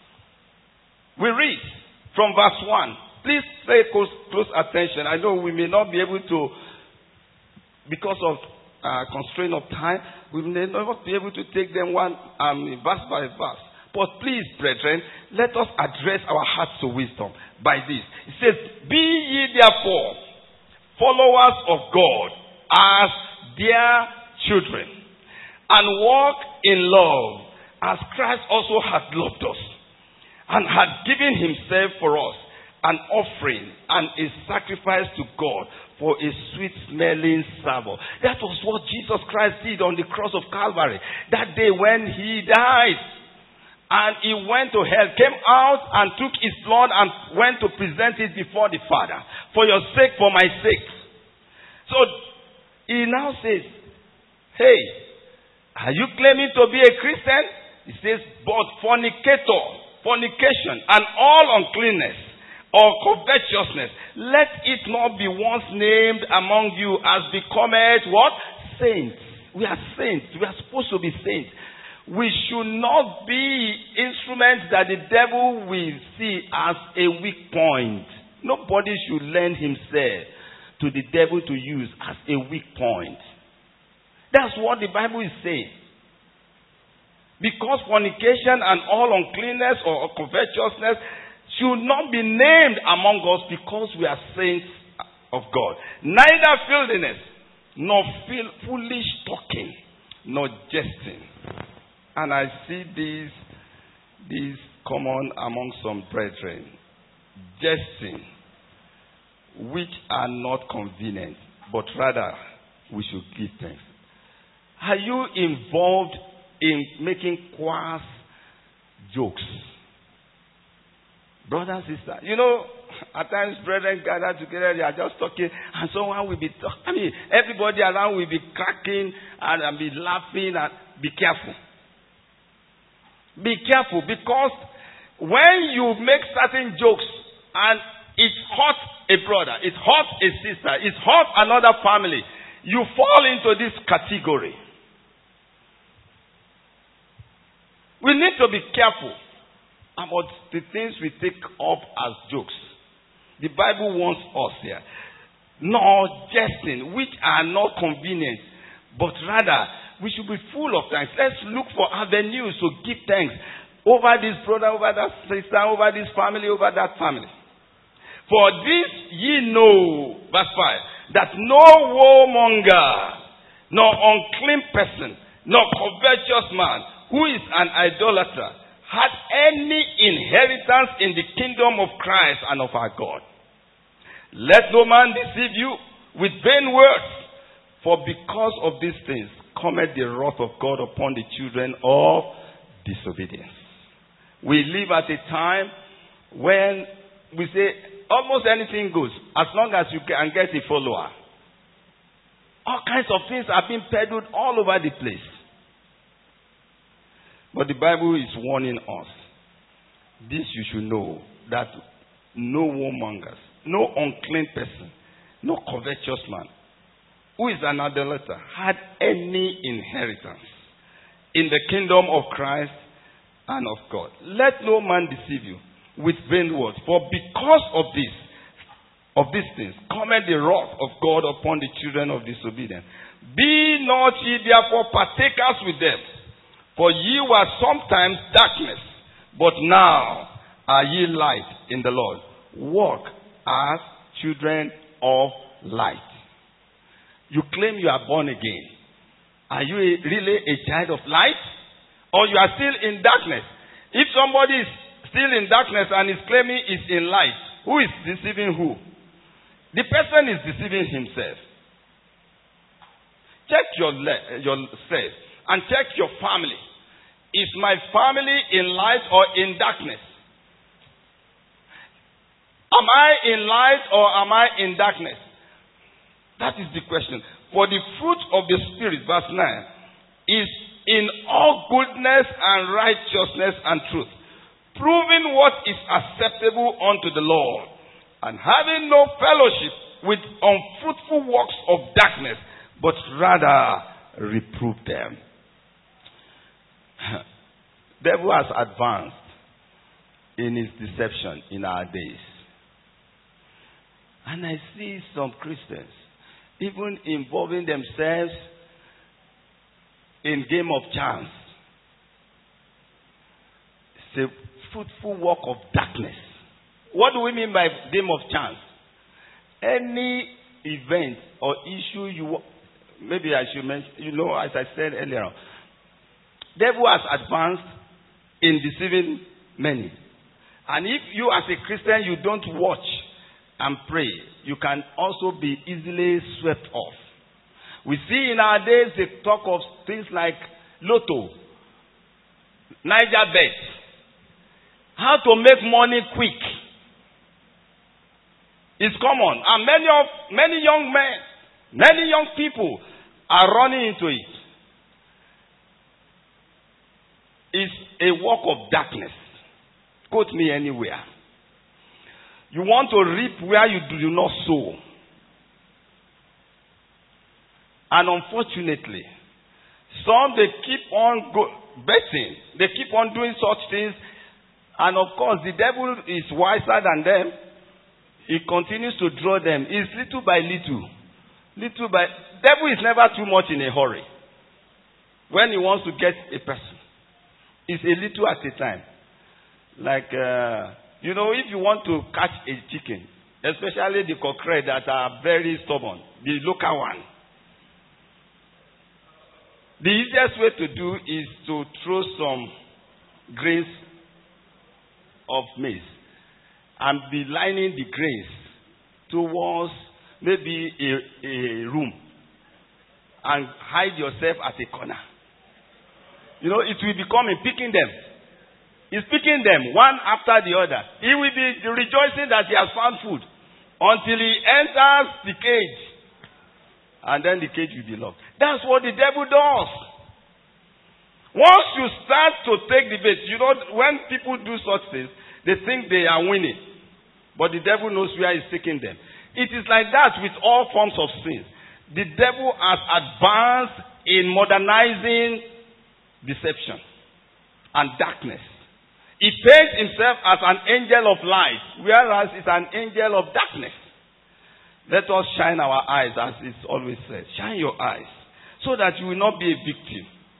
we read from verse one. Please pay close, close attention. I know we may not be able to, because of uh, constraint of time, we may not be able to take them one um, verse by verse. But please, brethren, let us address our hearts to wisdom by this. It says, be ye therefore followers of God as dear children, and walk in love, as Christ also hath loved us, and hath given himself for us, an offering and a sacrifice to God for a sweet-smelling savour. That was what Jesus Christ did on the cross of Calvary. That day when he died and he went to hell, came out and took his blood and went to present it before the Father. For your sake, for my sake. So he now says, hey, are you claiming to be a Christian? He says, but fornicator, fornication, and all uncleanness, or covetousness, let it not be once named among you as becometh what? Saints. We are saints. We are supposed to be saints. We should not be instruments that the devil will see as a weak point. Nobody should lend himself to the devil to use as a weak point. That's what the Bible is saying. Because fornication and all uncleanness or covetousness should not be named among us, because we are saints of God. Neither filthiness, nor foolish talking, nor jesting. And I see this, this common among some brethren. Jesting, which are not convenient, but rather we should give thanks. Are you involved in making quass jokes? Brother and sister, you know, At times, brethren gather together, they are just talking, and someone will be talking. I mean, everybody around will be cracking and, and be laughing. And be careful. Be careful, because when you make certain jokes and it hurts a brother, it hurts a sister, it hurts another family, you fall into this category. We need to be careful about the things we take up as jokes. The Bible warns us here. Nor jesting, which are not convenient, but rather we should be full of thanks. Let's look for avenues to give thanks over this brother, over that sister, over this family, over that family. For this ye know, verse five, that no warmonger, nor unclean person, nor covetous man, who is an idolater, had any inheritance in the kingdom of Christ and of our God. Let no man deceive you with vain words, for because of these things cometh the wrath of God upon the children of disobedience. We live at a time when we say almost anything goes, as long as you can get a follower. All kinds of things are being peddled all over the place. But the Bible is warning us. This you should know, that no warmongers, no unclean person, no covetous man, who is an idolater, had any inheritance in the kingdom of Christ and of God. Let no man deceive you with vain words, for because of this, of these things, cometh the wrath of God upon the children of disobedience. Be not ye therefore partakers with them, for ye were sometimes darkness, but now are ye light in the Lord. Walk as children of light. You claim you are born again. Are you a, really a child of light? Or you are still in darkness? If somebody is still in darkness and is claiming is in light, who is deceiving who? The person is deceiving himself. Check your le- yourself and check your family. Is my family in light or in darkness? Am I in light or am I in darkness? That is the question. For the fruit of the Spirit, verse nine, is in all goodness and righteousness and truth, proving what is acceptable unto the Lord, and having no fellowship with unfruitful works of darkness, but rather reprove them. Devil has advanced in his deception in our days. And I see some Christians even involving themselves in game of chance. It's a fruitful work of darkness. What do we mean by game of chance? Any event or issue you, maybe I should mention, you know, as I said earlier on, devil has advanced in deceiving many. And if you as a Christian, you don't watch and pray, you can also be easily swept off. We see in our days they talk of things like Lotto, Niger Bet, how to make money quick. It's common, and many of many young men, many young people are running into it. It's a work of darkness. Quote me anywhere. You want to reap where you do not sow. And unfortunately, some they keep on go- betting. They keep on doing such things. And of course, the devil is wiser than them. He continues to draw them. It's little by little. Little by... Devil is never too much in a hurry. When he wants to get a person, it's a little at a time. Like, uh, you know, if you want to catch a chicken, especially the cockerel that are very stubborn, the local one, the easiest way to do is to throw some grains of maize and be lining the grains towards maybe a, a room and hide yourself at a corner. You know, it will be coming, picking them. He's picking them one after the other. He will be rejoicing that he has found food until he enters the cage. And then the cage will be locked. That's what the devil does. Once you start to take the bait, you know, when people do such things, they think they are winning. But the devil knows where he's taking them. It is like that with all forms of sin. The devil has advanced in modernizing deception and darkness. He paints himself as an angel of light, whereas it's an angel of darkness. Let us shine our eyes, as it's always said. Shine your eyes, so that you will not be a victim.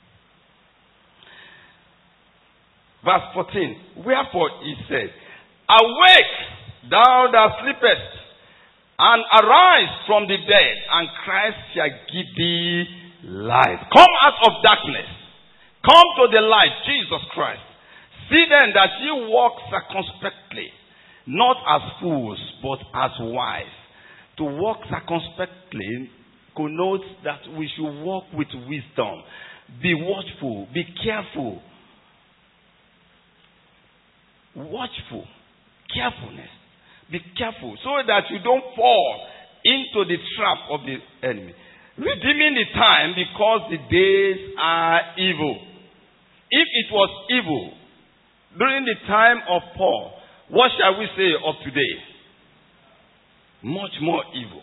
Verse fourteen. Wherefore he said, awake, thou that sleepest, and arise from the dead, and Christ shall give thee light. Come out of darkness. Come to the light, Jesus Christ. See then that ye walk circumspectly, not as fools, but as wise. To walk circumspectly connotes that we should walk with wisdom. Be watchful. Be careful. Watchful. Carefulness. Be careful so that you don't fall into the trap of the enemy. Redeeming the time because the days are evil. If it was evil during the time of Paul, what shall we say of today? Much more evil.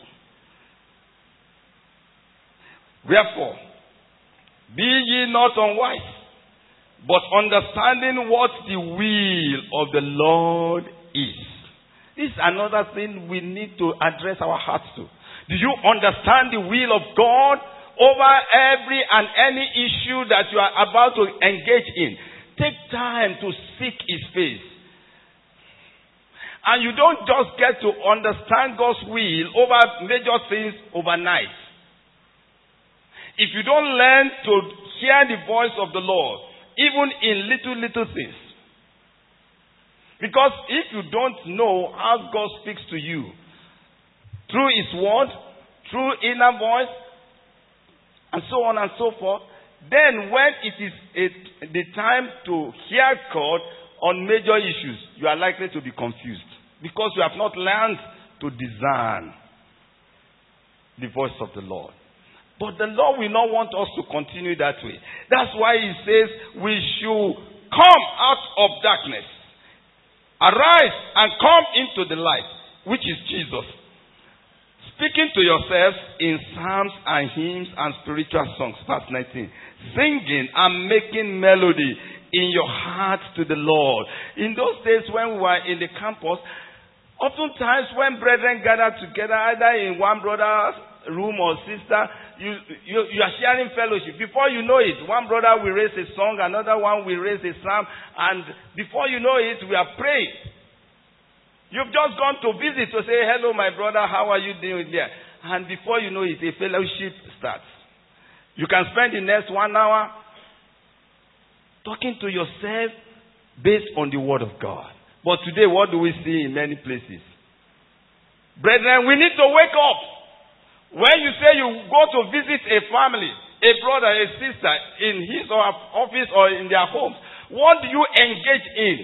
Wherefore, be ye not unwise, but understanding what the will of the Lord is. This is another thing we need to address our hearts to. Do you understand the will of God over every and any issue that you are about to engage in? Take time to seek His face. And you don't just get to understand God's will over major things overnight. If you don't learn to hear the voice of the Lord, even in little, little things. Because if you don't know how God speaks to you, through His word, through inner voice, and so on and so forth, then when it is a, the time to hear God on major issues, you are likely to be confused. Because you have not learned to discern the voice of the Lord. But the Lord will not want us to continue that way. That's why He says we should come out of darkness. Arise and come into the light, which is Jesus. Speaking to yourselves in psalms and hymns and spiritual songs. Verse nineteen. Singing and making melody in your heart to the Lord. In those days when we were in the campus, oftentimes when brethren gather together, either in one brother's room or sister, you, you, you are sharing fellowship. Before you know it, one brother will raise a song, another one will raise a psalm, and before you know it, we are praying. You've just gone to visit to say, hello my brother, how are you doing there? And before you know it, a fellowship starts. You can spend the next one hour talking to yourself based on the word of God. But today, what do we see in many places? Brethren, we need to wake up. When you say you go to visit a family, a brother, a sister, in his or her office or in their homes, what do you engage in?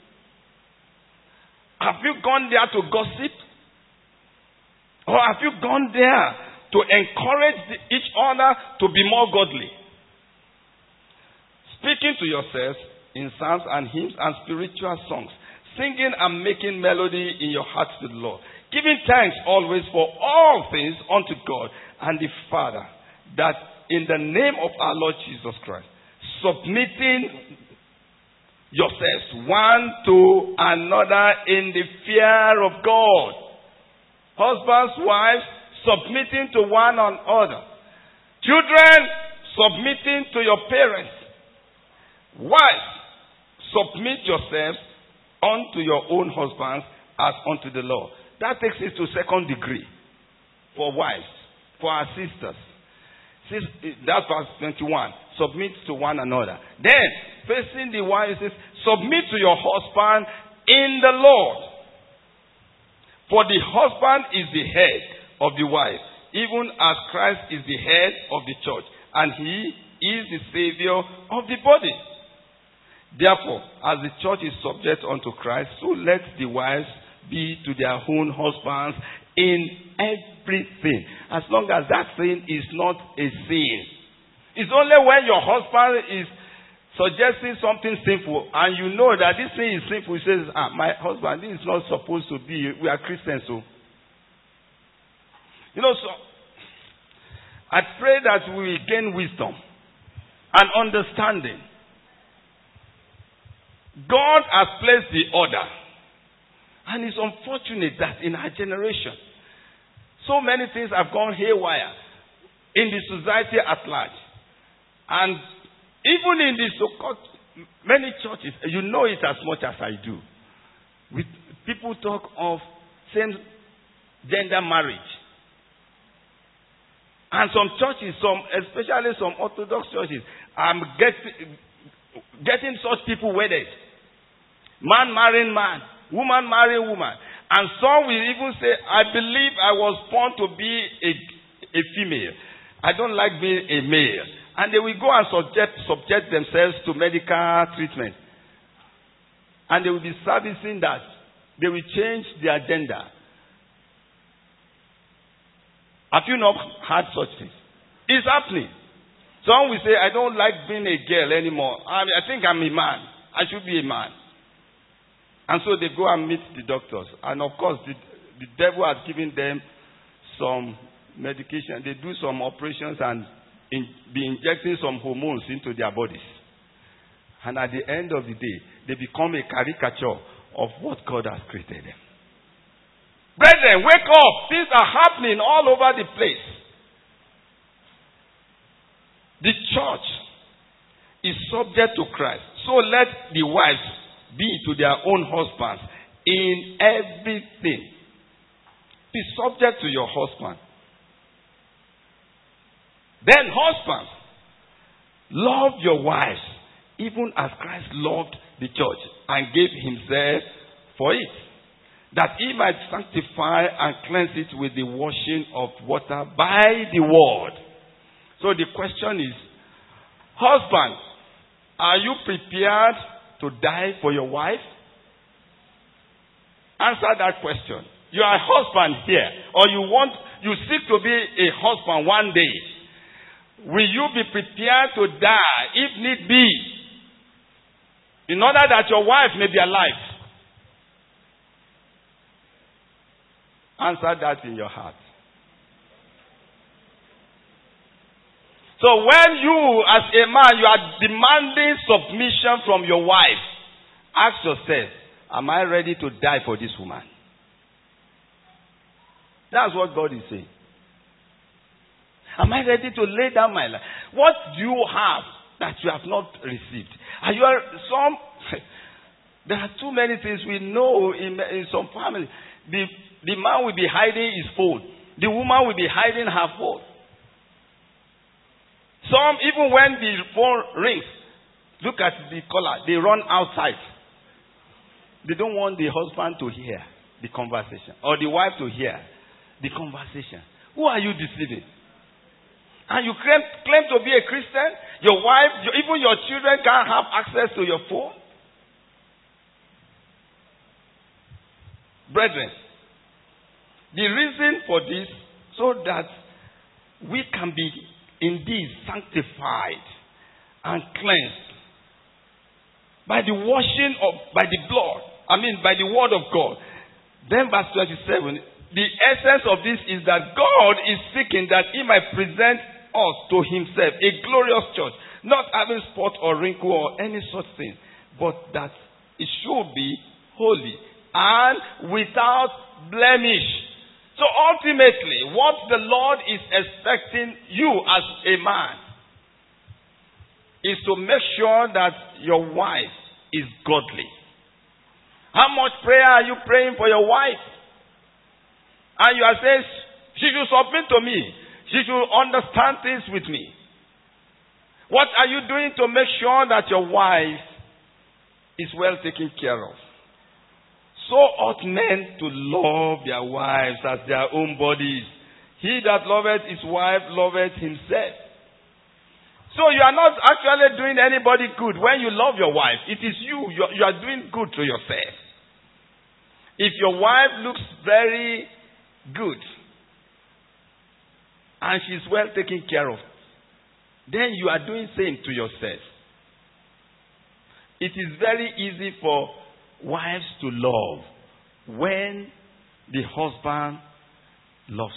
Have you gone there to gossip? Or have you gone there to encourage each other to be more godly? Speaking to yourselves in psalms and hymns and spiritual songs, singing and making melody in your hearts to the Lord, giving thanks always for all things unto God and the Father, that in the name of our Lord Jesus Christ, submitting yourselves one to another in the fear of God. Husbands, wives, submitting to one another. Children, submitting to your parents. Wives, submit yourselves unto your own husbands as unto the Lord. That takes it to second degree for wives, for our sisters. That's verse twenty-one. Submit to one another. Then, facing the wives, it says, submit to your husband in the Lord. For the husband is the head of the wife, even as Christ is the head of the church, and he is the Savior of the body. Therefore, as the church is subject unto Christ, so let the wives be to their own husbands in everything. As long as that thing is not a sin. It's only when your husband is suggesting something sinful and you know that this thing is sinful, he says, ah, my husband, this is not supposed to be. We are Christians, so. You know, so I pray that we will gain wisdom and understanding. God has placed the order. And it's unfortunate that in our generation, so many things have gone haywire in the society at large. And even in the so-called many churches, you know it as much as I do. With people talk of same-gender marriage. And some churches, some especially some Orthodox churches, are getting, getting such people wedded. Man marrying man, woman marrying woman. And some will even say, I believe I was born to be a, a female. I don't like being a male. And they will go and subject, subject themselves to medical treatment. And they will be servicing that. They will change their gender. Have you not heard such things? It's happening. Some will say, I don't like being a girl anymore. I, I think I'm a man. I should be a man. And so they go and meet the doctors. And of course, the, the devil has given them some medication. They do some operations and in, be injecting some hormones into their bodies. And at the end of the day, they become a caricature of what God has created them. Brethren, wake up. Things are happening all over the place. The church is subject to Christ. So let the wives be to their own husbands in everything. Be subject to your husband. Then husbands, love your wives, even as Christ loved the church and gave himself for it, that he might sanctify and cleanse it with the washing of water by the word. So the question is, husband, are you prepared to die for your wife? Answer that question. You are a husband here, or you want, you seek to be a husband one day. Will you be prepared to die if need be, in order that your wife may be alive? Answer that in your heart. So when you, as a man, you are demanding submission from your wife, ask yourself, am I ready to die for this woman? That's what God is saying. Am I ready to lay down my life? What do you have that you have not received? Are you some? There are too many things we know in, in some families. The the man will be hiding his phone. The woman will be hiding her phone. Some, even when the phone rings, look at the caller. They run outside. They don't want the husband to hear the conversation or the wife to hear the conversation. Who are you deceiving? And you claim, claim to be a Christian? Your wife, your, even your children can't have access to your phone? Brethren, the reason for this, so that we can be indeed sanctified and cleansed by the washing of, by the blood, I mean by the word of God. Then verse twenty-seven, the essence of this is that God is seeking that he might present us to himself, a glorious church, not having spot or wrinkle or any such thing, but that it should be holy and without blemish. So ultimately, what the Lord is expecting you as a man is to make sure that your wife is godly. How much prayer are you praying for your wife? And you are saying, she should submit to me. She should understand things with me. What are you doing to make sure that your wife is well taken care of? So ought men to love their wives as their own bodies. He that loveth his wife loveth himself. So you are not actually doing anybody good when you love your wife. It is you. You are, you are doing good to yourself. If your wife looks very good and she's well taken care of, then you are doing same to yourself. It is very easy for wives to love when the husband loves.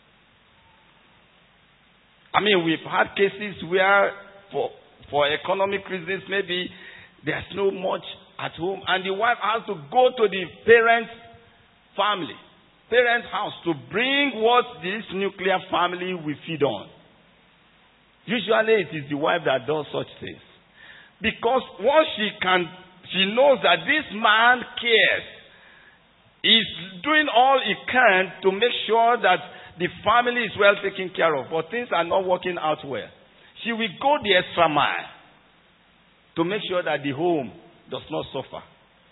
I mean, we've had cases where for, for economic reasons, maybe there's no much at home, and the wife has to go to the parents' family, parents' house to bring what this nuclear family will feed on. Usually it is the wife that does such things. Because once she can, she knows that this man cares. He's doing all he can to make sure that the family is well taken care of, but things are not working out well. She will go the extra mile to make sure that the home does not suffer.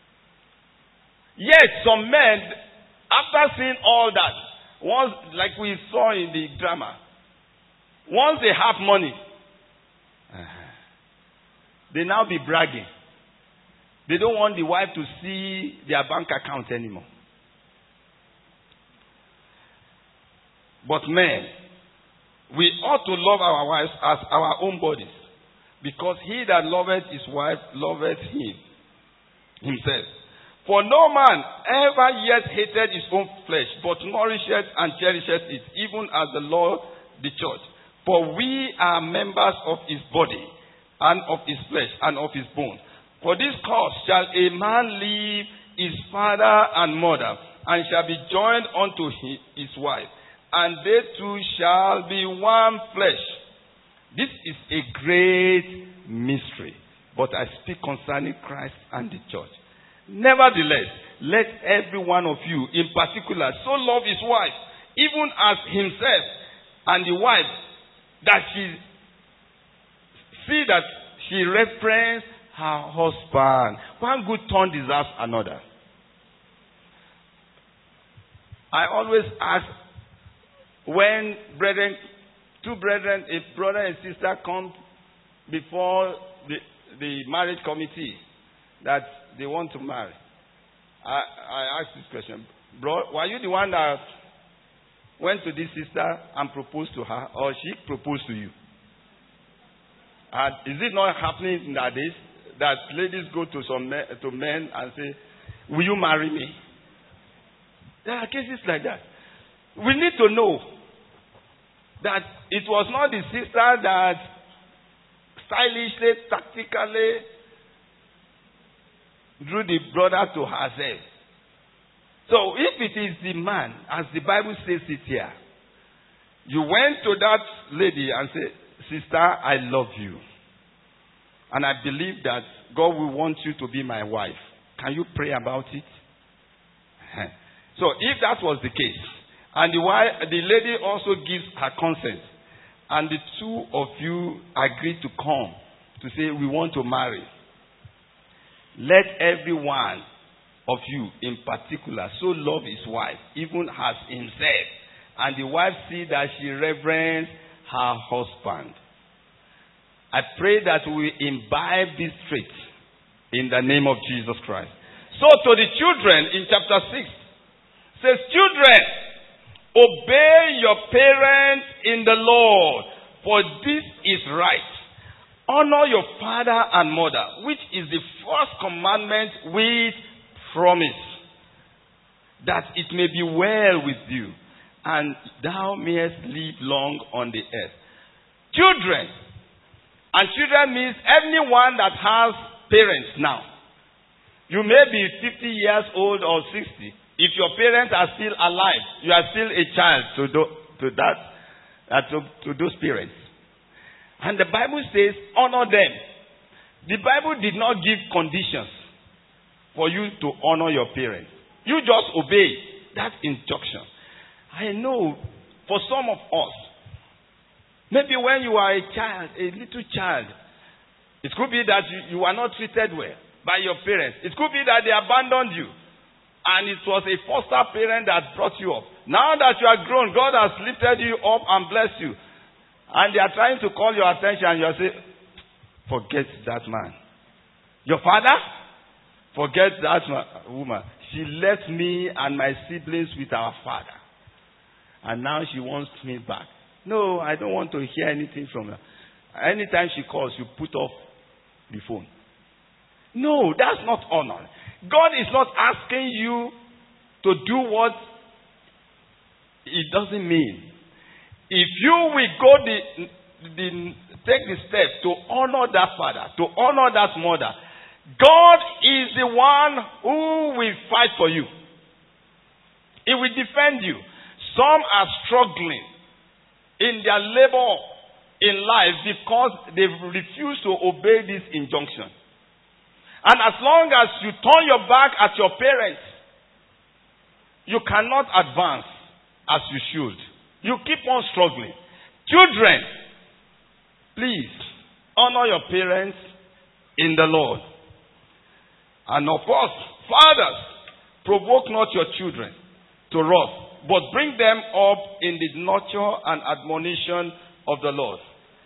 Yet some men, after seeing all that, once, like we saw in the drama, once they have money, uh-huh, they now be bragging. They don't want the wife to see their bank account anymore. But men, we ought to love our wives as our own bodies, because he that loveth his wife loveth him himself. For no man ever yet hated his own flesh, but nourisheth and cherisheth it, even as the Lord the church. For we are members of his body, and of his flesh, and of his bone. For this cause shall a man leave his father and mother, and shall be joined unto his wife, and they two shall be one flesh. This is a great mystery, but I speak concerning Christ and the church. Nevertheless, let every one of you in particular so love his wife, even as himself, and the wife, that she see that she reference her husband. One good turn deserves another. I always ask, when brethren, two brethren, a brother and sister come before the, the marriage committee that they want to marry, I, I ask this question: bro, were you the one that went to this sister and proposed to her, or she proposed to you? And is it not happening nowadays that ladies go to some men, to men and say, "Will you marry me?" There are cases like that. We need to know that it was not the sister that stylishly, tactically drew the brother to herself. So if it is the man, as the Bible says it here, you went to that lady and said, "Sister, I love you. And I believe that God will want you to be my wife. Can you pray about it?" So if that was the case, and the wife, the lady also gives her consent, and the two of you agree to come to say, "We want to marry," let every one of you in particular so love his wife, even as himself, and the wife see that she reverence her husband. I pray that we imbibe this trait in the name of Jesus Christ. So to the children in chapter six, says, "Children, obey your parents in the Lord, for this is right. Honor your father and mother, which is the first commandment with promise, that it may be well with you, and thou mayest live long on the earth." Children, and children means anyone that has parents now. You may be fifty years old or sixty. If your parents are still alive, you are still a child to do, to that uh, to, to those parents. And the Bible says, honor them. The Bible did not give conditions for you to honor your parents. You just obey that instruction. I know for some of us, maybe when you are a child, a little child, it could be that you, you are not treated well by your parents. It could be that they abandoned you, and it was a foster parent that brought you up. Now that you are grown, God has lifted you up and blessed you. And they are trying to call your attention and you are saying, forget that man. Your father? Forget that ma- woman. She left me and my siblings with our father. And now she wants me back. No, I don't want to hear anything from her. Anytime she calls, you put off the phone. No, that's not honor. God is not asking you to do what it doesn't mean. If you will go the, the take the step to honor that father, to honor that mother, God is the one who will fight for you. He will defend you. Some are struggling in their labor in life because they refuse to obey this injunction. And as long as you turn your back at your parents, you cannot advance as you should. You keep on struggling. Children, please honor your parents in the Lord. And of course, fathers, provoke not your children to wrath, but bring them up in the nurture and admonition of the Lord.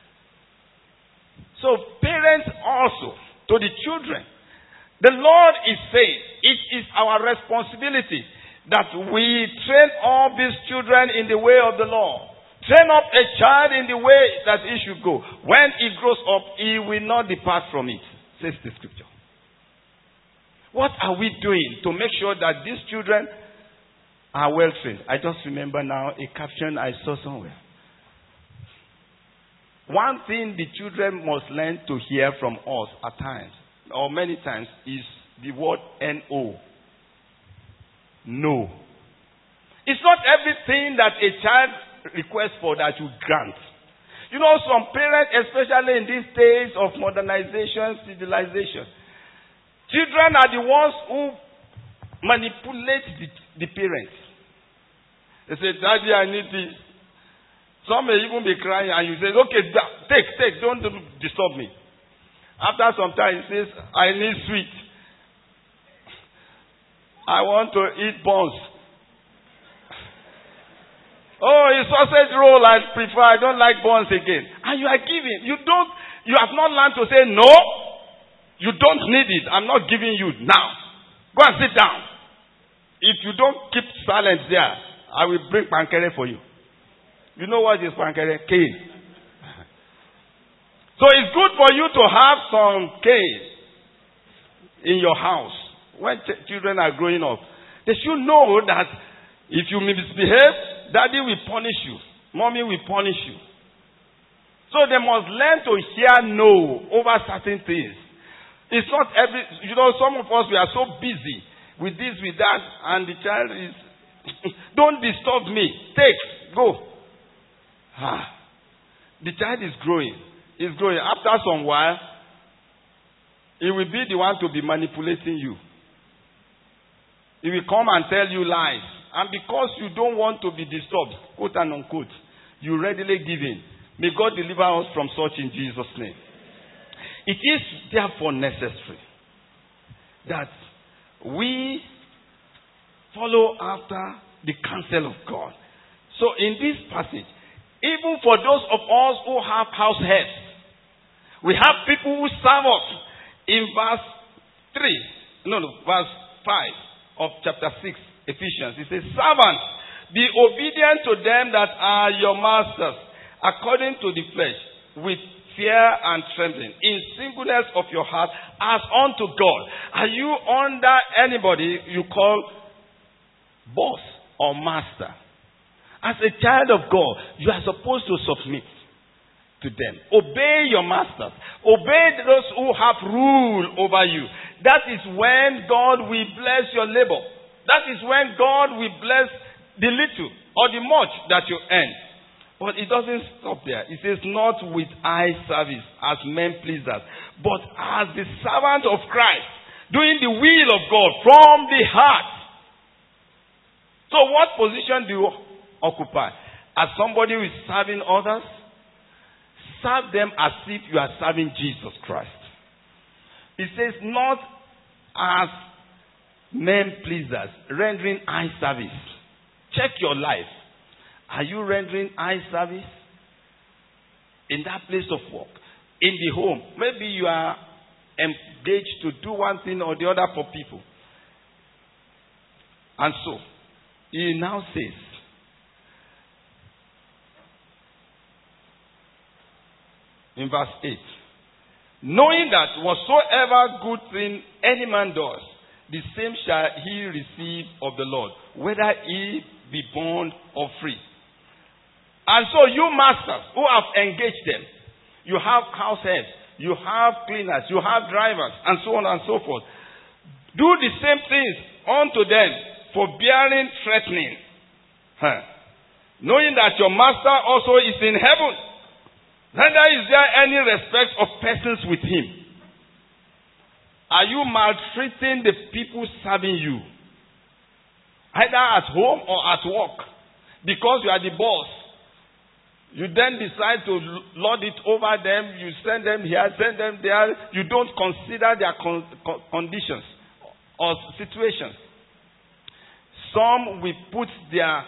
So parents also, to the children, the Lord is saying, it is our responsibility that we train all these children in the way of the Lord. Train up a child in the way that he should go. When he grows up, he will not depart from it, says the scripture. What are we doing to make sure that these children are well trained? I just remember now a caption I saw somewhere. One thing the children must learn to hear from us at times, or many times, is the word N O. No. It's not everything that a child requests for that you grant. You know, some parents, especially in these days of modernization, civilization, children are the ones who manipulate the, the parents. They say, Daddy, I need this. Some may even be crying and you say, okay, take, take, don't disturb me. After some time, he says, I need sweet. I want to eat buns. Oh, it's sausage roll I prefer. I don't like buns again. And you are giving. You don't, you have not learned to say, no, you don't need it. I'm not giving you now. Go and sit down. If you don't keep silent there, I will bring pankere for you. You know what is pankere? Cane. So it's good for you to have some cane in your house when ch- children are growing up. They should know that if you misbehave, daddy will punish you. Mommy will punish you. So they must learn to hear no over certain things. It's not every, you know, some of us, we are so busy with this, with that, and the child is, don't disturb me. Take, go. Ah. The child is growing. He's growing. After some while, he will be the one to be manipulating you. He will come and tell you lies. And because you don't want to be disturbed, quote and unquote, you readily give in. May God deliver us from such in Jesus' name. It is therefore necessary that we follow after the counsel of God. So in this passage, even for those of us who have house heads, we have people who serve us. In verse three, no, no, verse five of chapter six, Ephesians, it says, servants, be obedient to them that are your masters, according to the flesh, with fear and trembling, in singleness of your heart, as unto God. Are you under anybody you call boss or master? As a child of God, you are supposed to submit to them. Obey your masters. Obey those who have rule over you. That is when God will bless your labor. That is when God will bless the little or the much that you earn. But it doesn't stop there. It says, not with eye service as men pleasers, but as the servant of Christ, doing the will of God from the heart. So what position do you occupy? As somebody who is serving others? Serve them as if you are serving Jesus Christ. It says, not as men pleasers, rendering eye service. Check your life. Are you rendering eye service? in that place of work, in the home. Maybe you are engaged to do one thing or the other for people. And so, he now says, in verse eight, knowing that whatsoever good thing any man does, the same shall he receive of the Lord, whether he be bond or free. And so you masters who have engaged them, you have house heads, you have cleaners, you have drivers, and so on and so forth. Do the same things unto them, forbearing, threatening. Huh. Knowing that your master also is in heaven, neither is there any respect of persons with him. Are you maltreating the people serving you? Either at home or at work. Because you are the boss. You then decide to lord it over them. You send them here, send them there. You don't consider their con- con- conditions or situations. Some will put their,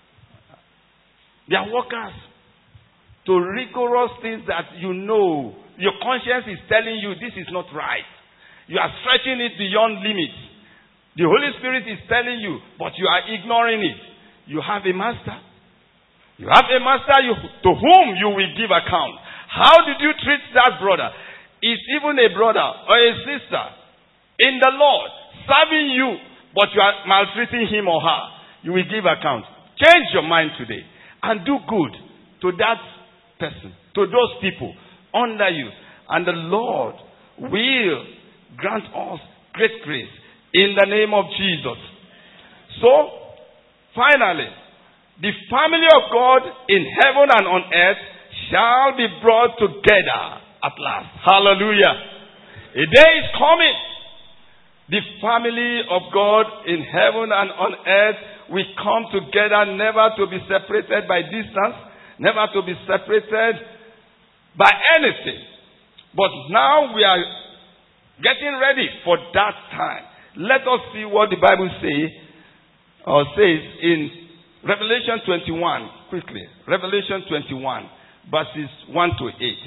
their workers to rigorous things that you know. Your conscience is telling you this is not right. You are stretching it beyond limits. The Holy Spirit is telling you, but you are ignoring it. You have a master. You have a master you, to whom you will give account. How did you treat that brother? Is even a brother or a sister in the Lord serving you, but you are maltreating him or her. You will give account. Change your mind today and do good to that person, to those people under you. And the Lord will grant us great grace in the name of Jesus. So, finally, the family of God in heaven and on earth shall be brought together at last. Hallelujah. A day is coming. The family of God in heaven and on earth will come together, never to be separated by distance, never to be separated by anything. But now we are getting ready for that time. Let us see what the Bible says or says in Revelation twenty-one, quickly. Revelation twenty-one, verses one to eight.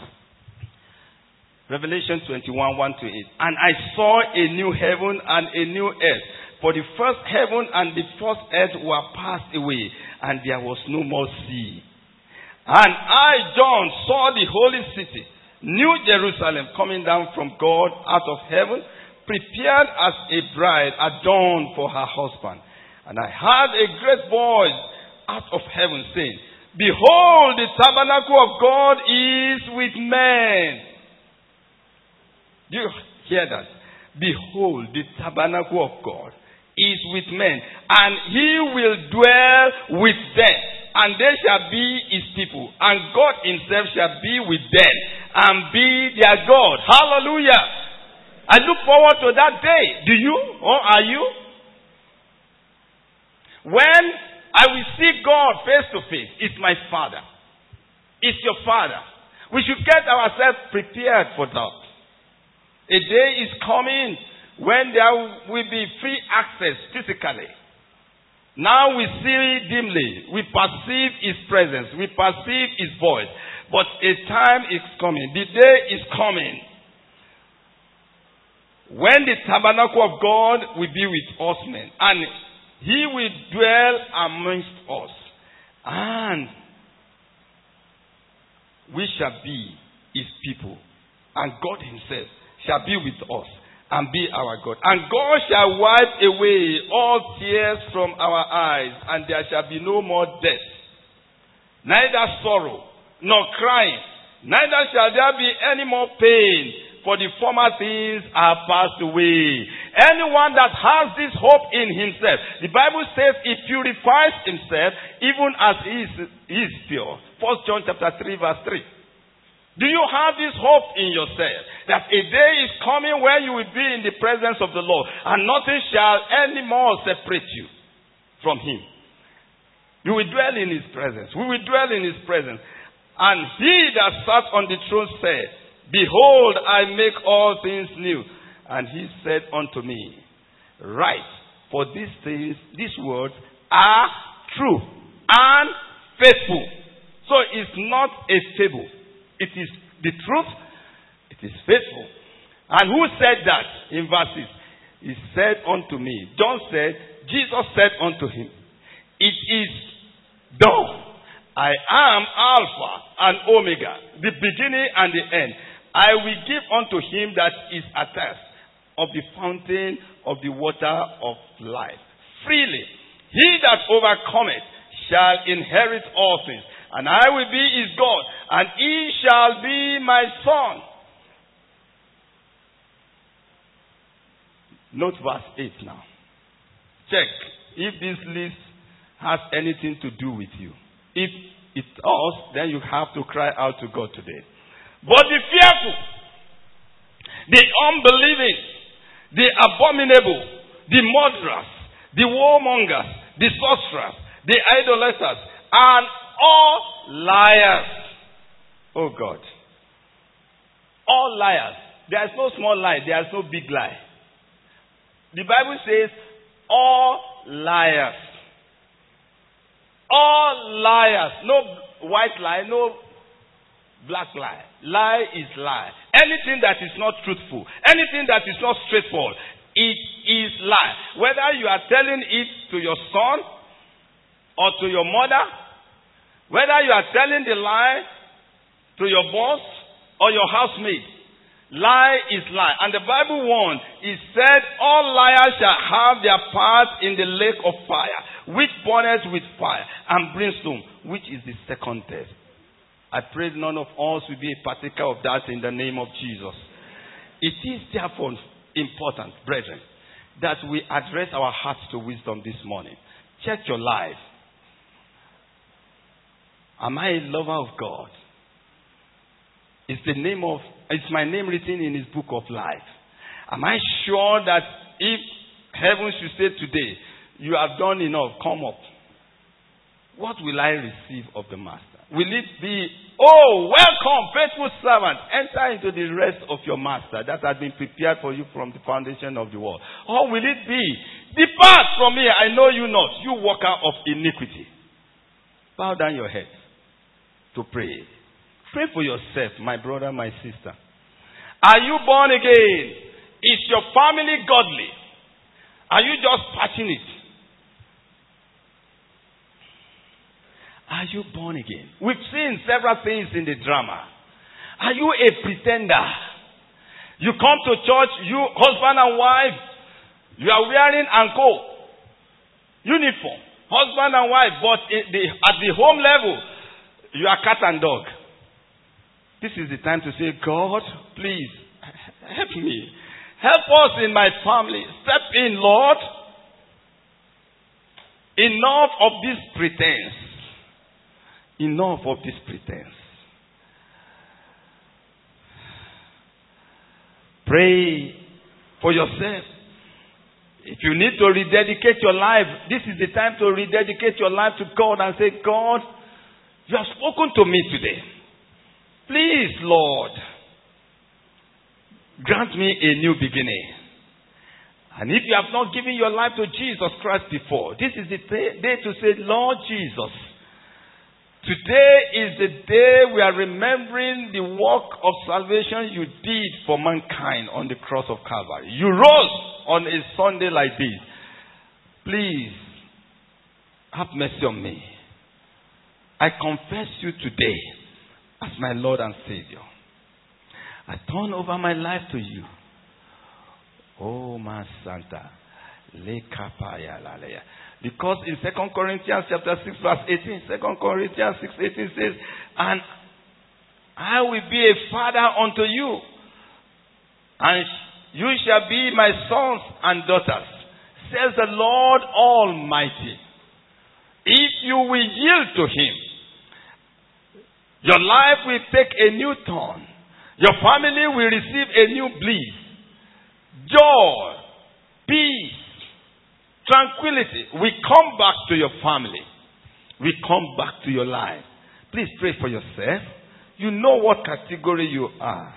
Revelation twenty-one, one to eight. And I saw a new heaven and a new earth. For the first heaven and the first earth were passed away, and there was no more sea. And I, John, saw the holy city, New Jerusalem, coming down from God out of heaven, prepared as a bride adorned for her husband. And I heard a great voice out of heaven saying, behold, the tabernacle of God is with men. Do you hear that? Behold, the tabernacle of God is with men, and he will dwell with them, and they shall be his people, and God himself shall be with them, and be their God. Hallelujah. I look forward to that day. Do you? Or are you? When I will see God face to face, it's my Father. It's your Father. We should get ourselves prepared for that. A day is coming when there will be free access physically. Now we see dimly. We perceive his presence. We perceive his voice. But a time is coming. The day is coming when the tabernacle of God will be with us men. And he will dwell amongst us. And we shall be his people. And God himself shall be with us and be our God. And God shall wipe away all tears from our eyes, and there shall be no more death, neither sorrow, nor crying, neither shall there be any more pain, for the former things are passed away. Anyone that has this hope in himself, the Bible says he purifies himself even as he is, he is pure. First John chapter three verse three. Do you have this hope in yourself that a day is coming when you will be in the presence of the Lord and nothing shall anymore separate you from him? You will dwell in his presence. We will dwell in his presence. And he that sat on the throne said, behold, I make all things new. And he said unto me, write, for these things, these words are true and faithful. So it's not a fable. It is the truth. It is faithful. And who said that in verses? He said unto me, John said, Jesus said unto him, it is done. I am Alpha and Omega, the beginning and the end. I will give unto him that is athirst of the fountain of the water of life freely. He that overcometh shall inherit all things, and I will be his God, and he shall be my son. Note verse eight now. Check if this list has anything to do with you. If it does, then you have to cry out to God today. But the fearful, the unbelieving, the abominable, the murderers, the warmongers, the sorcerers, the idolaters, and all liars. Oh God. All liars. There is no small lie. There is no big lie. The Bible says all liars. All liars. No white lie, no black lie. Lie is lie. Anything that is not truthful, anything that is not straightforward, it is lie. Whether you are telling it to your son or to your mother, whether you are telling the lie to your boss or your housemaid, lie is lie. And the Bible warned, it said, all liars shall have their part in the lake of fire, which burneth with fire and brimstone, which is the second death. I pray none of us will be a partaker of that in the name of Jesus. It is therefore important, brethren, that we address our hearts to wisdom this morning. Check your life. Am I a lover of God? Is the name of is my name written in his book of life? Am I sure that if heaven should say today, you have done enough, come up, what will I receive of the master? Will it be, oh, welcome, faithful servant, enter into the rest of your master that has been prepared for you from the foundation of the world? Or will it be, depart from me, I know you not, you worker of iniquity? Bow down your head to pray. Pray for yourself, my brother, my sister. Are you born again? Is your family godly? Are you just patching it? Are you born again? We've seen several things in the drama. Are you a pretender? You come to church, you husband and wife, you are wearing anko, uniform, husband and wife, but the, at the home level, you are cat and dog. This is the time to say, God, please, help me. Help us in my family. Step in, Lord. Enough of this pretense. Enough of this pretense. Pray for yourself. If you need to rededicate your life, this is the time to rededicate your life to God and say, God, you have spoken to me today. Please, Lord, grant me a new beginning. And if you have not given your life to Jesus Christ before, this is the day to say, Lord Jesus, today is the day we are remembering the work of salvation you did for mankind on the cross of Calvary. You rose on a Sunday like this. Please, have mercy on me. I confess you today as my Lord and Savior. I turn over my life to you. Oh, my Santa. Because in Second Corinthians chapter six verse eighteen, Second Corinthians six eighteen says, and I will be a father unto you, and you shall be my sons and daughters, says the Lord Almighty. If you will yield to him, your life will take a new turn. Your family will receive a new bliss. Joy, peace, tranquility. We come back to your family. We come back to your life. Please pray for yourself. You know what category you are.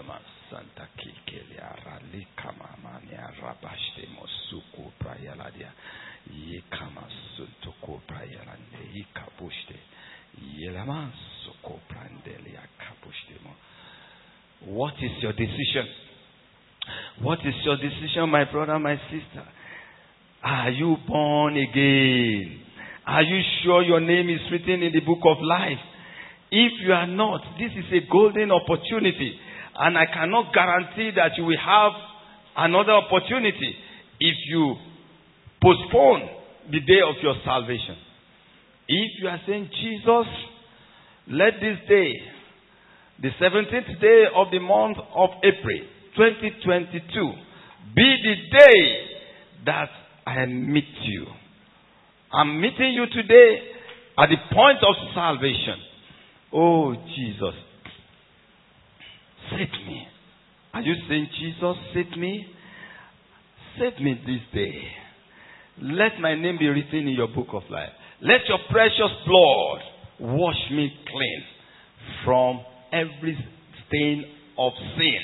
Yelama Santa Kikelia Ralikama Mania Rabashte Mosuku Prayaladia Yekama Suntoko Prayalande Ikapushte Yelama Soko Prandelia Kapushtemo. What is your decision? What is your decision, my brother, my sister? Are you born again? Are you sure your name is written in the book of life? If you are not, this is a golden opportunity. And I cannot guarantee that you will have another opportunity if you postpone the day of your salvation. If you are saying, Jesus, let this day, the seventeenth day of the month of April, twenty twenty-two, be the day that I meet you. I'm meeting you today at the point of salvation. Oh, Jesus, save me. Are you saying, Jesus, save me? Save me this day. Let my name be written in your book of life. Let your precious blood wash me clean from every stain of sin.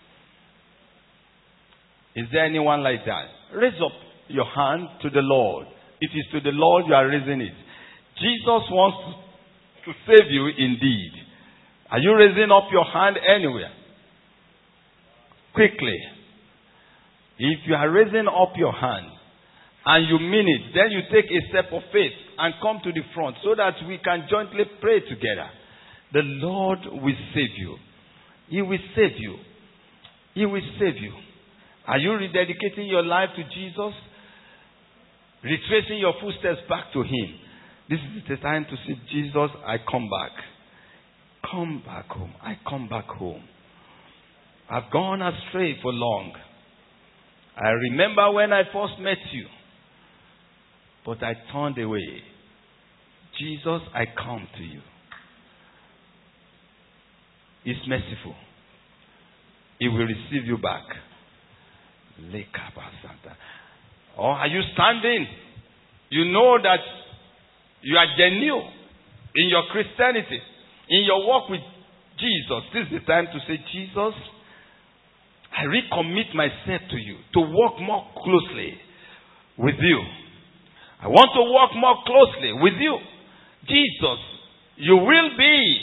Is there anyone like that? Raise up your hand to the Lord. It is to the Lord you are raising it. Jesus wants to save you indeed. Are you raising up your hand anywhere? Quickly. If you are raising up your hand and you mean it, then you take a step of faith and come to the front so that we can jointly pray together. The Lord will save you. He will save you. He will save you. Are you rededicating your life to Jesus? Retracing your footsteps back to Him. This is the time to say, Jesus, I come back. Come back home. I come back home. I've gone astray for long. I remember when I first met you, but I turned away. Jesus, I come to you. He's merciful. He will receive you back. Or are you standing? You know that you are genuine in your Christianity, in your walk with Jesus. This is the time to say, Jesus, I recommit myself to you to walk more closely with you. I want to walk more closely with you. Jesus, you will be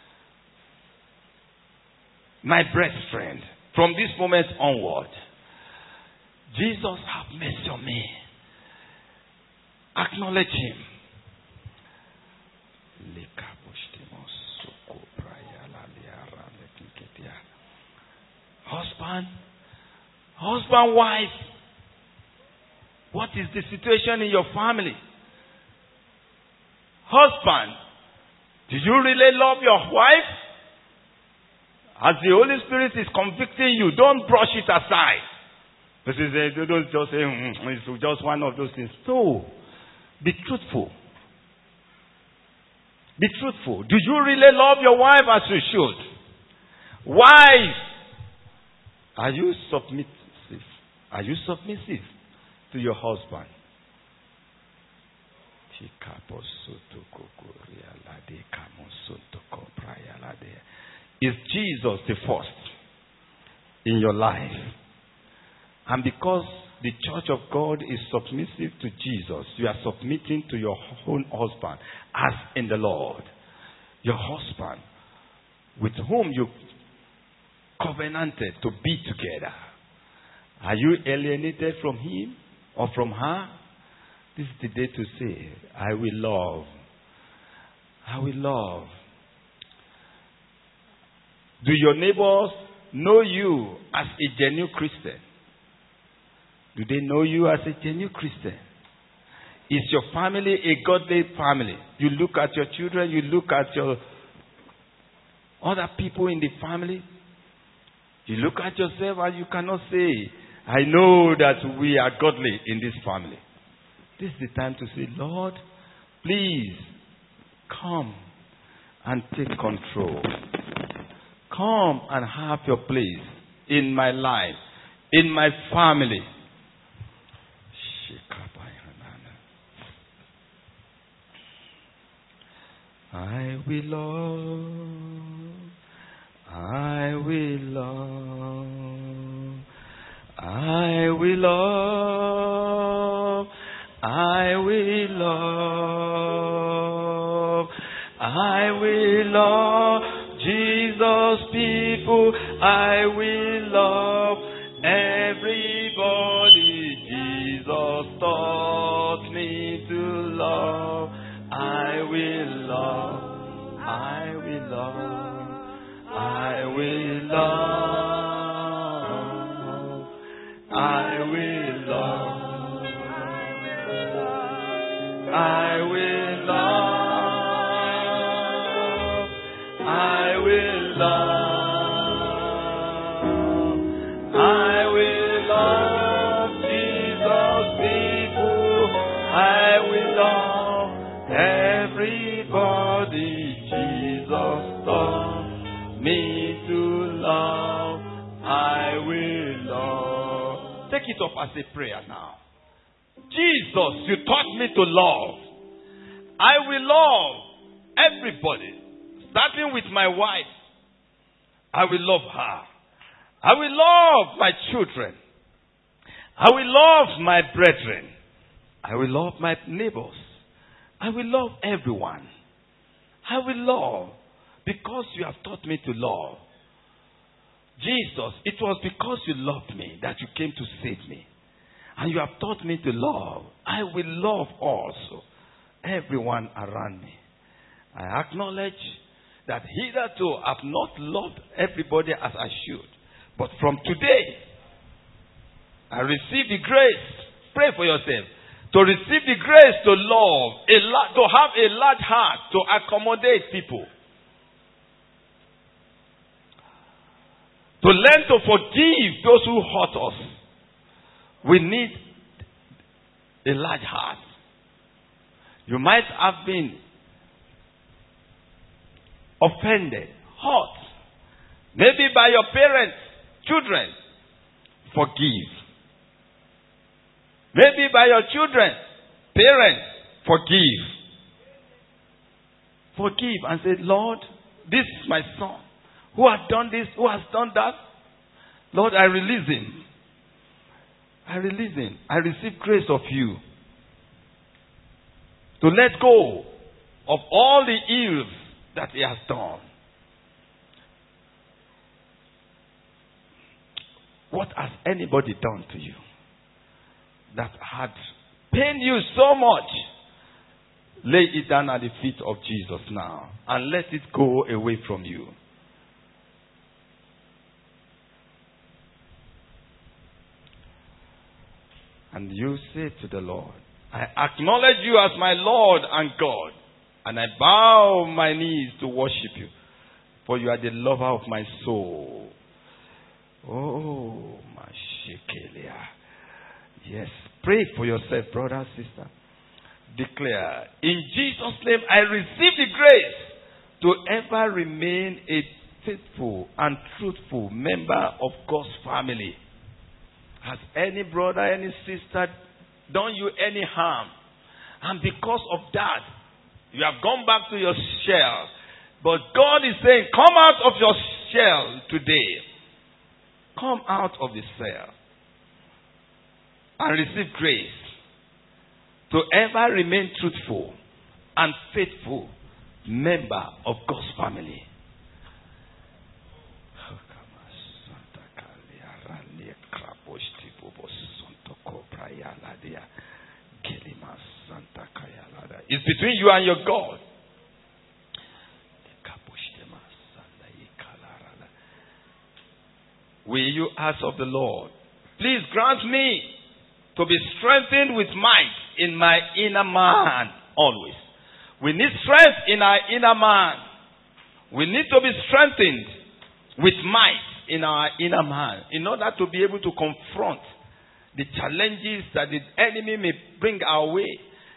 my best friend from this moment onward. Jesus, have mercy on me. Acknowledge Him. Husband, husband, wife, what is the situation in your family? Husband, do you really love your wife? As the Holy Spirit is convicting you, don't brush it aside. This is a, don't just say, mm, it's just one of those things. No. Be truthful. Be truthful. Do you really love your wife as you should? Wife, are you submissive? Are you submissive to your husband? Is Jesus the first in your life? And because the church of God is submissive to Jesus, you are submitting to your own husband as in the Lord. Your husband with whom you covenanted to be together. Are you alienated from him or from her? This is the day to say, I will love. I will love. Do your neighbors know you as a genuine Christian? Do they know you as a genuine Christian? Is your family a godly family? You look at your children, you look at your other people in the family. You look at yourself and you cannot say, I know that we are godly in this family. This is the time to say, Lord, please come and take control. Come and have your place in my life, in my family. I will love, I will love. people, I will love everybody. Jesus taught me to love. I will love. I will love. I will love. I will love. I will love. I will love. I will love Jesus people. I will love everybody. Jesus taught me to love. I will love. Take it up as a prayer now. Jesus, you taught me to love. I will love everybody, starting with my wife. I will love her. I will love my children. I will love my brethren. I will love my neighbors. I will love everyone. I will love because you have taught me to love. Jesus, it was because you loved me that you came to save me. And you have taught me to love. I will love also everyone around me. I acknowledge that hitherto I have not loved everybody as I should. But from today, I receive the grace. Pray for yourself. To receive the grace to love, a la- to have a large heart, to accommodate people. To learn to forgive those who hurt us. We need a large heart. You might have been offended, hurt, maybe by your parents, children. Forgive. Maybe by your children, parents. Forgive. Forgive and say, Lord, this is my son who has done this, who has done that. Lord, I release him. I release him. I receive grace of you to let go of all the ills that he has done. What has anybody done to you that had pained you so much? Lay it down at the feet of Jesus now and let it go away from you. And you say to the Lord, I acknowledge you as my Lord and God, and I bow my knees to worship you, for you are the lover of my soul. Oh, my shekelia. Yes, pray for yourself, brother, sister. Declare, in Jesus' name, I receive the grace to ever remain a faithful and truthful member of God's family. Has any brother, any sister done you any harm? And because of that, you have gone back to your shell. But God is saying, come out of your shell today. Come out of the cell. And receive grace to ever remain truthful and faithful member of God's family. It's between you and your God. Will you ask of the Lord, please grant me to be strengthened with might in my inner man always. We need strength in our inner man. We need to be strengthened with might in our inner man in order to be able to confront the challenges that the enemy may bring our way.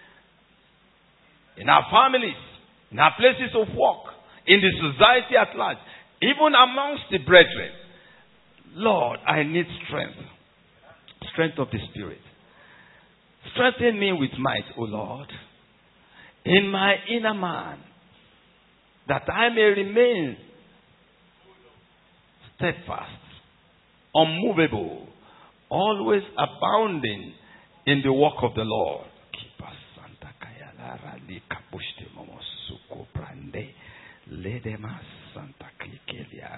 In our families, in our places of work, in the society at large, even amongst the brethren. Lord, I need strength. Strength of the Spirit. Strengthen me with might, O Lord, in my inner man, that I may remain steadfast, unmovable, always abounding in the work of the Lord.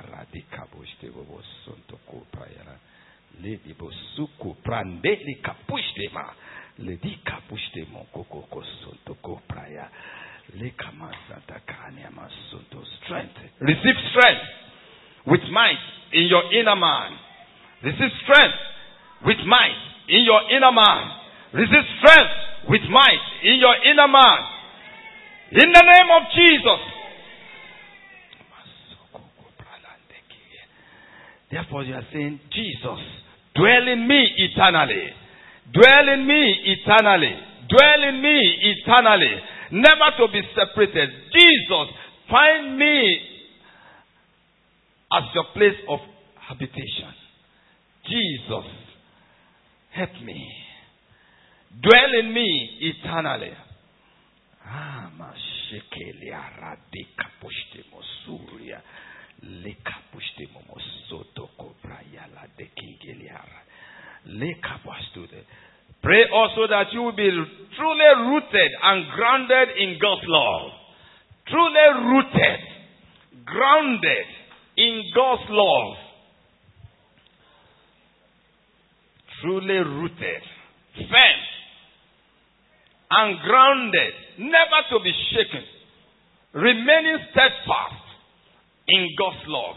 radikabushte bobo sonto ko prayala. Lady bosuku prandeli kapushte ma. Lady kapushte mo koko sonto ko praya. Lekama santa kanya masonto. Strength. Receive strength with might in your inner man. Receive strength with might in your inner man. Receive strength with might in your inner man. In the name of Jesus. Therefore you are saying, Jesus, dwell in me eternally. Dwell in me eternally. Dwell in me eternally. Never to be separated. Jesus, find me as your place of habitation. Jesus, help me. Dwell in me eternally. Ah, mashekelia radika pushte mosuria. Leka pushte momosoto kobraya la dekingeliara. Leka pastude. Pray also that you will be truly rooted and grounded in God's love. Truly rooted, grounded in God's love. Truly rooted, firm, and grounded, never to be shaken, remaining steadfast in God's love.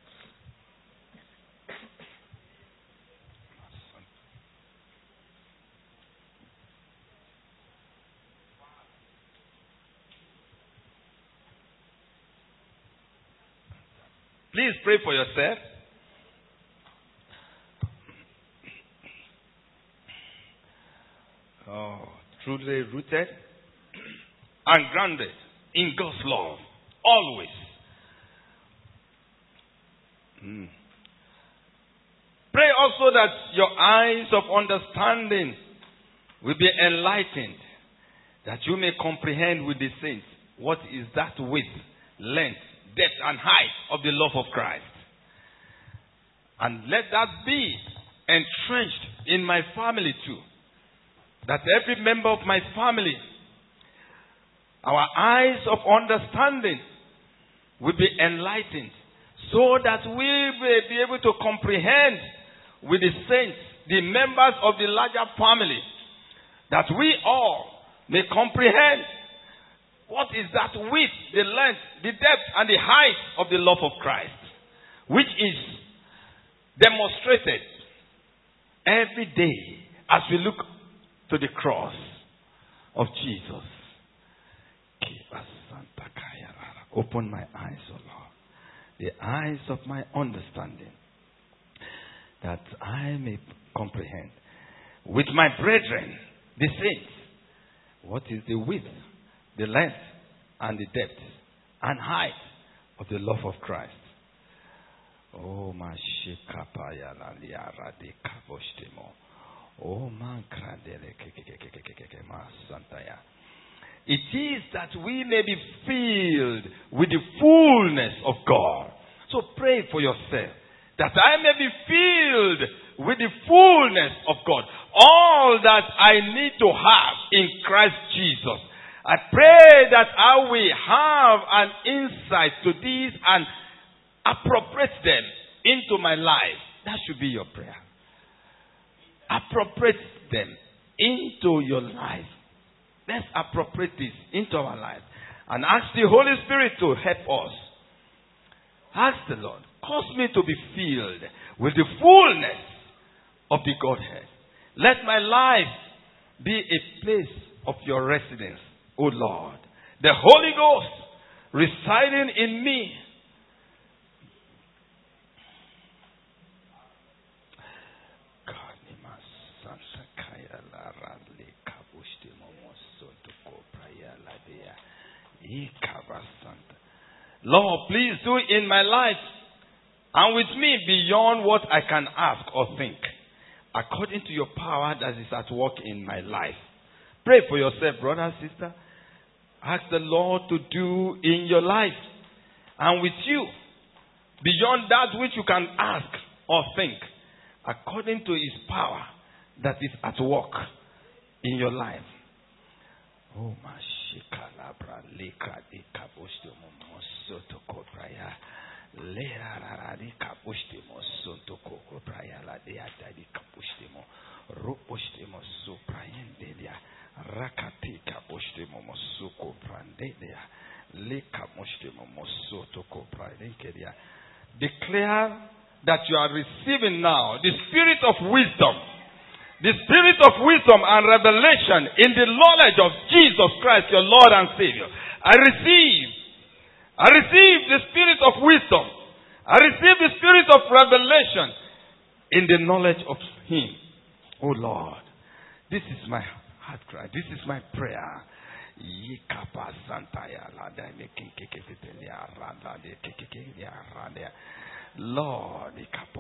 Please pray for yourself. Oh, truly rooted and grounded in God's love. Always. Mm. Pray also that your eyes of understanding will be enlightened, that you may comprehend with the saints what is that width, length, depth, and height of the love of Christ. And let that be entrenched in my family too. That every member of my family, our eyes of understanding will be enlightened, so that we will be able to comprehend with the saints, the members of the larger family, that we all may comprehend what is that width, the length, the depth, and the height of the love of Christ, which is demonstrated every day as we look to the cross of Jesus. Open my eyes, O Lord, the eyes of my understanding, that I may comprehend with my brethren, the saints, what is the width, the length, and the depth and height of the love of Christ. Oh, my shikapaya la liara de kabostemo. Oh, man krandele kekekekekeke ma santaya. It is that we may be filled with the fullness of God. So pray for yourself, that I may be filled with the fullness of God. All that I need to have in Christ Jesus. I pray that I will have an insight to these and appropriate them into my life. That should be your prayer. Appropriate them into your life. Let's appropriate this into our life. And ask the Holy Spirit to help us. Ask the Lord, cause me to be filled with the fullness of the Godhead. Let my life be a place of your residence, O Lord. The Holy Ghost residing in me. Lord, please do in my life and with me beyond what I can ask or think, according to your power that is at work in my life. Pray for yourself, brother and sister. Ask the Lord to do in your life and with you beyond that which you can ask or think, according to his power that is at work in your life. Oh, my shikalabra leka de kabosto momosoto kopraya Lera di capustimo sunto coco prayala de atadi capustimo. Rupostimo supraendelia. Rakati capustimo mosuko prandelia. Lika mostimo mosoto ko praendelia. Declare that you are receiving now the spirit of wisdom. The spirit of wisdom and revelation in the knowledge of Jesus Christ, your Lord and Savior. I receive. I receive the spirit of wisdom. I receive the spirit of revelation in the knowledge of Him. Oh Lord, this is my heart cry. This is my prayer. Lord,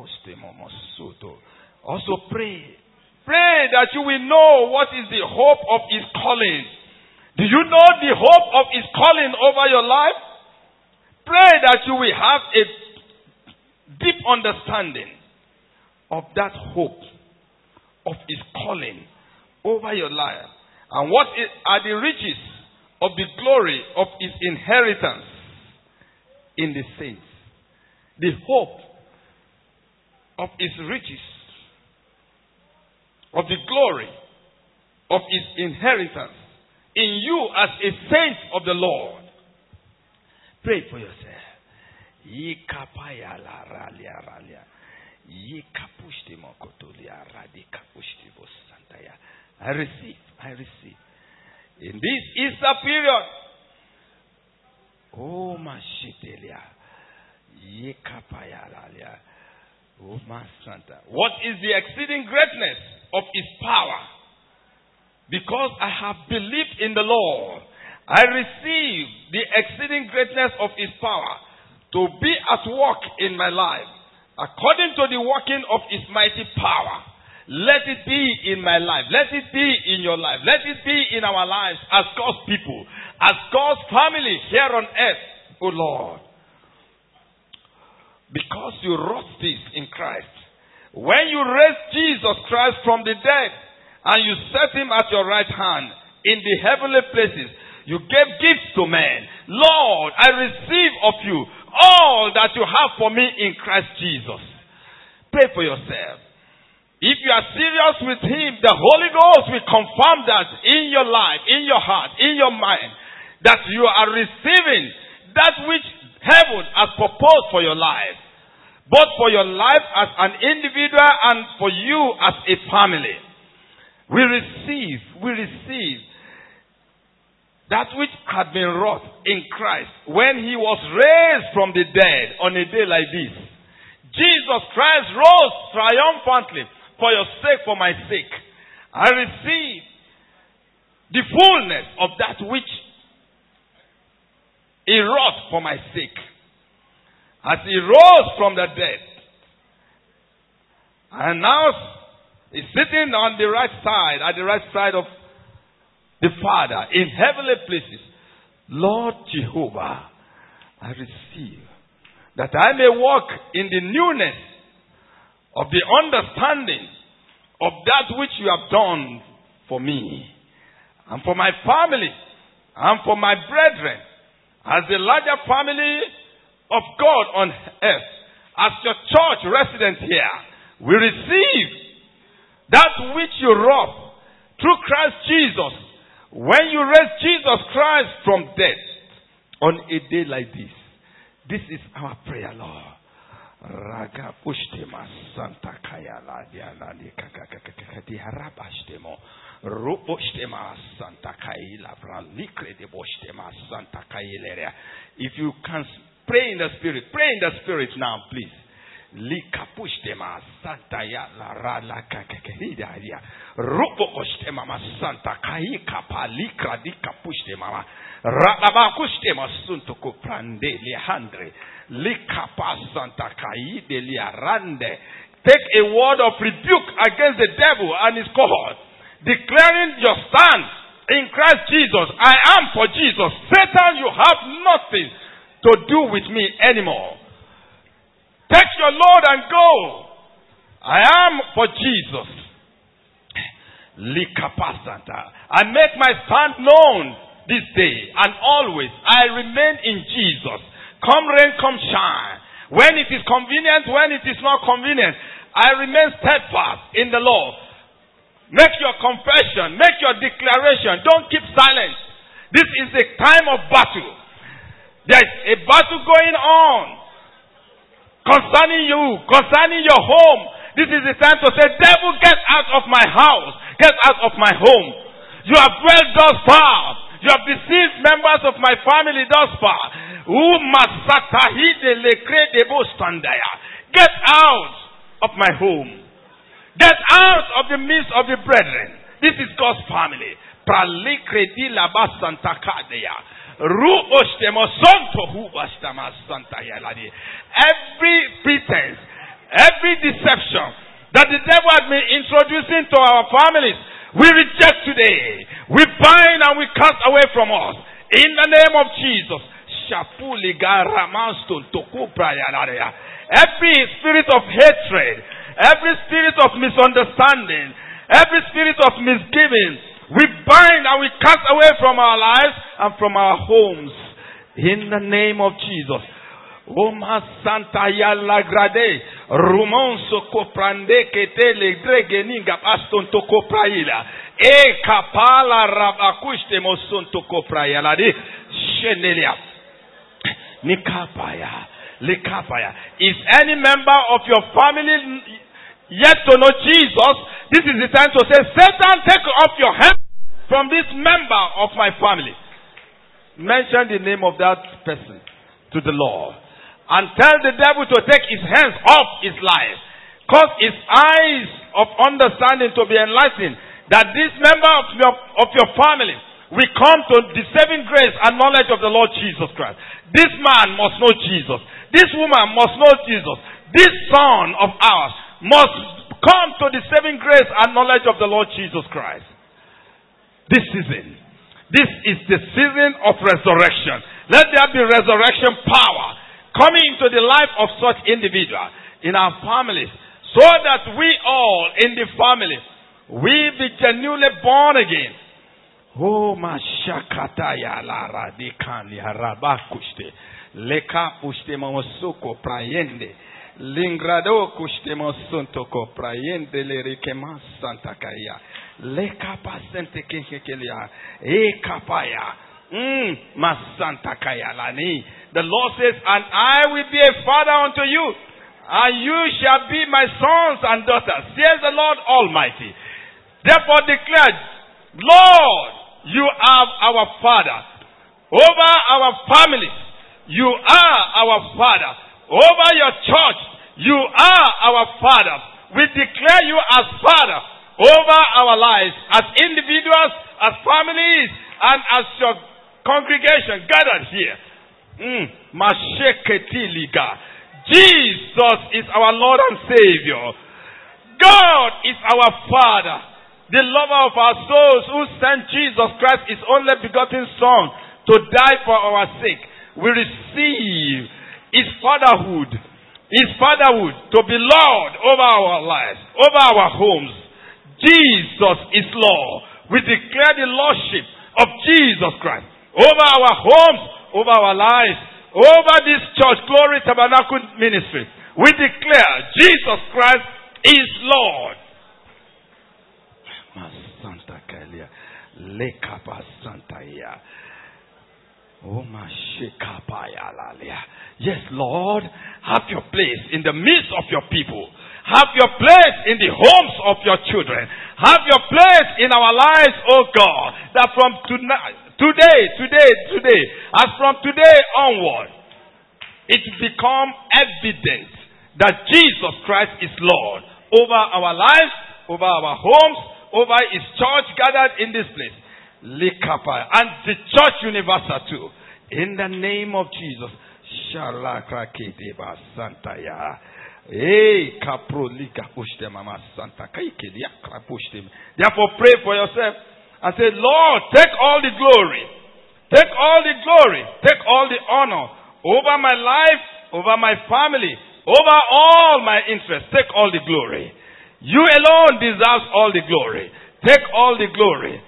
also pray. Pray that you will know what is the hope of His calling. Do you know the hope of His calling over your life? Pray that you will have a deep understanding of that hope of His calling over your life. And what are the riches of the glory of His inheritance in the saints. The hope of His riches, of the glory of His inheritance in you as a saint of the Lord. Pray for yourself. I receive, I receive. In this Easter period, oh Mashitelia, Yekapayalalia, oh Masanta. What is the exceeding greatness of His power? Because I have believed in the Lord, I receive the exceeding greatness of His power to be at work in my life, according to the working of His mighty power. Let it be in my life. Let it be in your life. Let it be in our lives as God's people, as God's family here on earth, O Lord. Because you wrought this in Christ. When you raised Jesus Christ from the dead and you set Him at your right hand in the heavenly places, you gave gifts to men. Lord, I receive of you all that you have for me in Christ Jesus. Pray for yourself. If you are serious with Him, the Holy Ghost will confirm that in your life, in your heart, in your mind, that you are receiving that which heaven has proposed for your life. Both for your life as an individual and for you as a family. We receive, we receive that which had been wrought in Christ when He was raised from the dead on a day like this. Jesus Christ rose triumphantly for your sake, for my sake. I receive the fullness of that which He wrought for my sake. As He rose from the dead. And now He's sitting on the right side, at the right side of the Father, in heavenly places. Lord Jehovah, I receive that I may walk in the newness of the understanding of that which you have done for me and for my family and for my brethren as the larger family of God on earth, as your church resident here. We receive that which you wrought through Christ Jesus when you raised Jesus Christ from death on a day like this. This is our prayer, Lord. Raga pushtema santa kaya la dia la di kakakakakati harabashtemo ruposhtema santa kaya la bran likre de boshtema santa kaya leria. If you can pray in the spirit, pray in the spirit now, please. Lika pushtema santa ya la ra la kakakakida dia ruposhtema santa kaya kapa likra di kapushtema rababa kushtema sunto ko prande lihandre. Take a word of rebuke against the devil and his cohort, declaring your stand in Christ Jesus. I am for Jesus. Satan, you have nothing to do with me anymore. Take your load and go. I am for Jesus. I make my stand known this day and always. I remain in Jesus. Come rain, come shine. When it is convenient, when it is not convenient, I remain steadfast in the Lord. Make your confession. Make your declaration. Don't keep silent. This is a time of battle. There is a battle going on concerning you, concerning your home. This is the time to say, devil, get out of my house. Get out of my home. You have dwelt thus far. You have deceived members of my family thus far. Get out of my home. Get out of the midst of the brethren. This is God's family. Every pretense, every deception that the devil has been introducing to our families, we reject today. We bind and we cast away from us. In the name of Jesus. Every spirit of hatred, every spirit of misunderstanding, every spirit of misgiving, we bind and we cast away from our lives and from our homes. In the name of Jesus. Oma Santa Yalla Grade, Rumonso Coprande Ketele Dregeninga Aston Toko Praila, E Kapala Rabakuste Mosonto Copraila, Shenelia, Nikapaya, Likapaya. Is any member of your family yet to know Jesus? This is the time to say, Satan, take off your hand from this member of my family. Mention the name of that person to the Lord. And tell the devil to take his hands off his life. Cause his eyes of understanding to be enlightened. That this member of your, of your family will come to the saving grace and knowledge of the Lord Jesus Christ. This man must know Jesus. This woman must know Jesus. This son of ours must come to the saving grace and knowledge of the Lord Jesus Christ. This season. This is the season of resurrection. Let there be resurrection power coming into the life of such individuals in our families, so that we all in the family, we be genuinely born again. Oh, mashakataya la radikani harabakushte leka pushte mamosuko prayende lingrado kushte mosuntoko prayende lerikema santa kaya leka pasente kenkekelia e kapaya. Mm, masanta kaya lani. The Lord says, and I will be a father unto you, and you shall be my sons and daughters, says the Lord Almighty. Therefore declare, Lord, you are our Father. Over our families, you are our Father. Over your church, you are our Father. We declare you as Father over our lives, as individuals, as families, and as your congregation gathered here. Mm. Jesus is our Lord and Savior. God is our Father, the lover of our souls, who sent Jesus Christ, his only begotten Son, to die for our sake. We receive his fatherhood, his fatherhood to be Lord over our lives, over our homes. Jesus is Lord. We declare the Lordship of Jesus Christ over our homes, over our lives, over this church, Glory Tabernacle Ministry. We declare Jesus Christ is Lord. Yes, Lord, have your place in the midst of your people. Have your place in the homes of your children. Have your place in our lives, oh God, that from tonight, Today, today, today, as from today onward, it become evident that Jesus Christ is Lord over our lives, over our homes, over his church gathered in this place. And the church universal too. In the name of Jesus. Therefore pray for yourself. And say, Lord, take all the glory. Take all the glory. Take all the honor over my life, over my family, over all my interests. Take all the glory. You alone deserve all the glory. Take all the glory.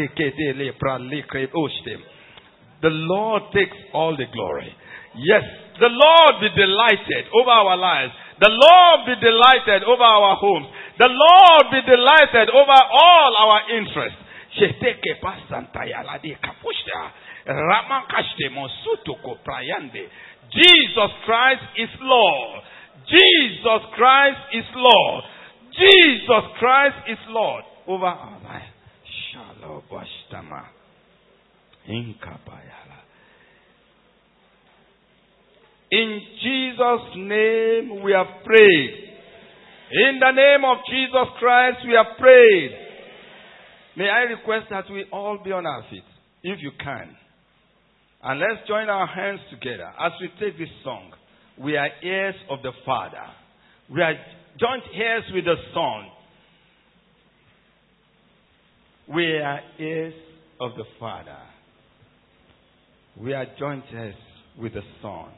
The Lord takes all the glory. Yes, The Lord be delighted over our lives. The Lord be delighted over our homes. The Lord be delighted over all our interests. Jesus Christ is Lord. Jesus Christ is Lord. Jesus Christ is Lord over our life. Shalom Bashtama. Inkabayala. In Jesus' name we have prayed. In the name of Jesus Christ we have prayed. May I request that we all be on our feet, if you can. And let's join our hands together as we take this song. We are heirs of the Father. We are joint heirs with the Son. We are heirs of the Father. We are joint heirs with the Son.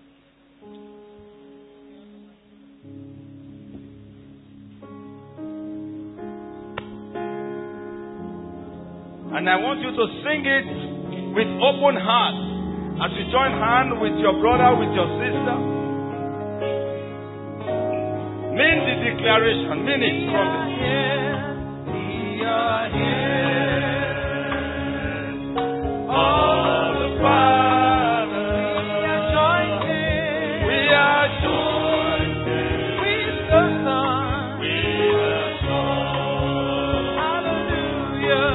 And I want you to sing it with open heart as you join hand with your brother, with your sister. Mean the declaration. Mean it from the We are here. All the Father. We are joined in. We are joined in. With the Son. With the Son. Hallelujah.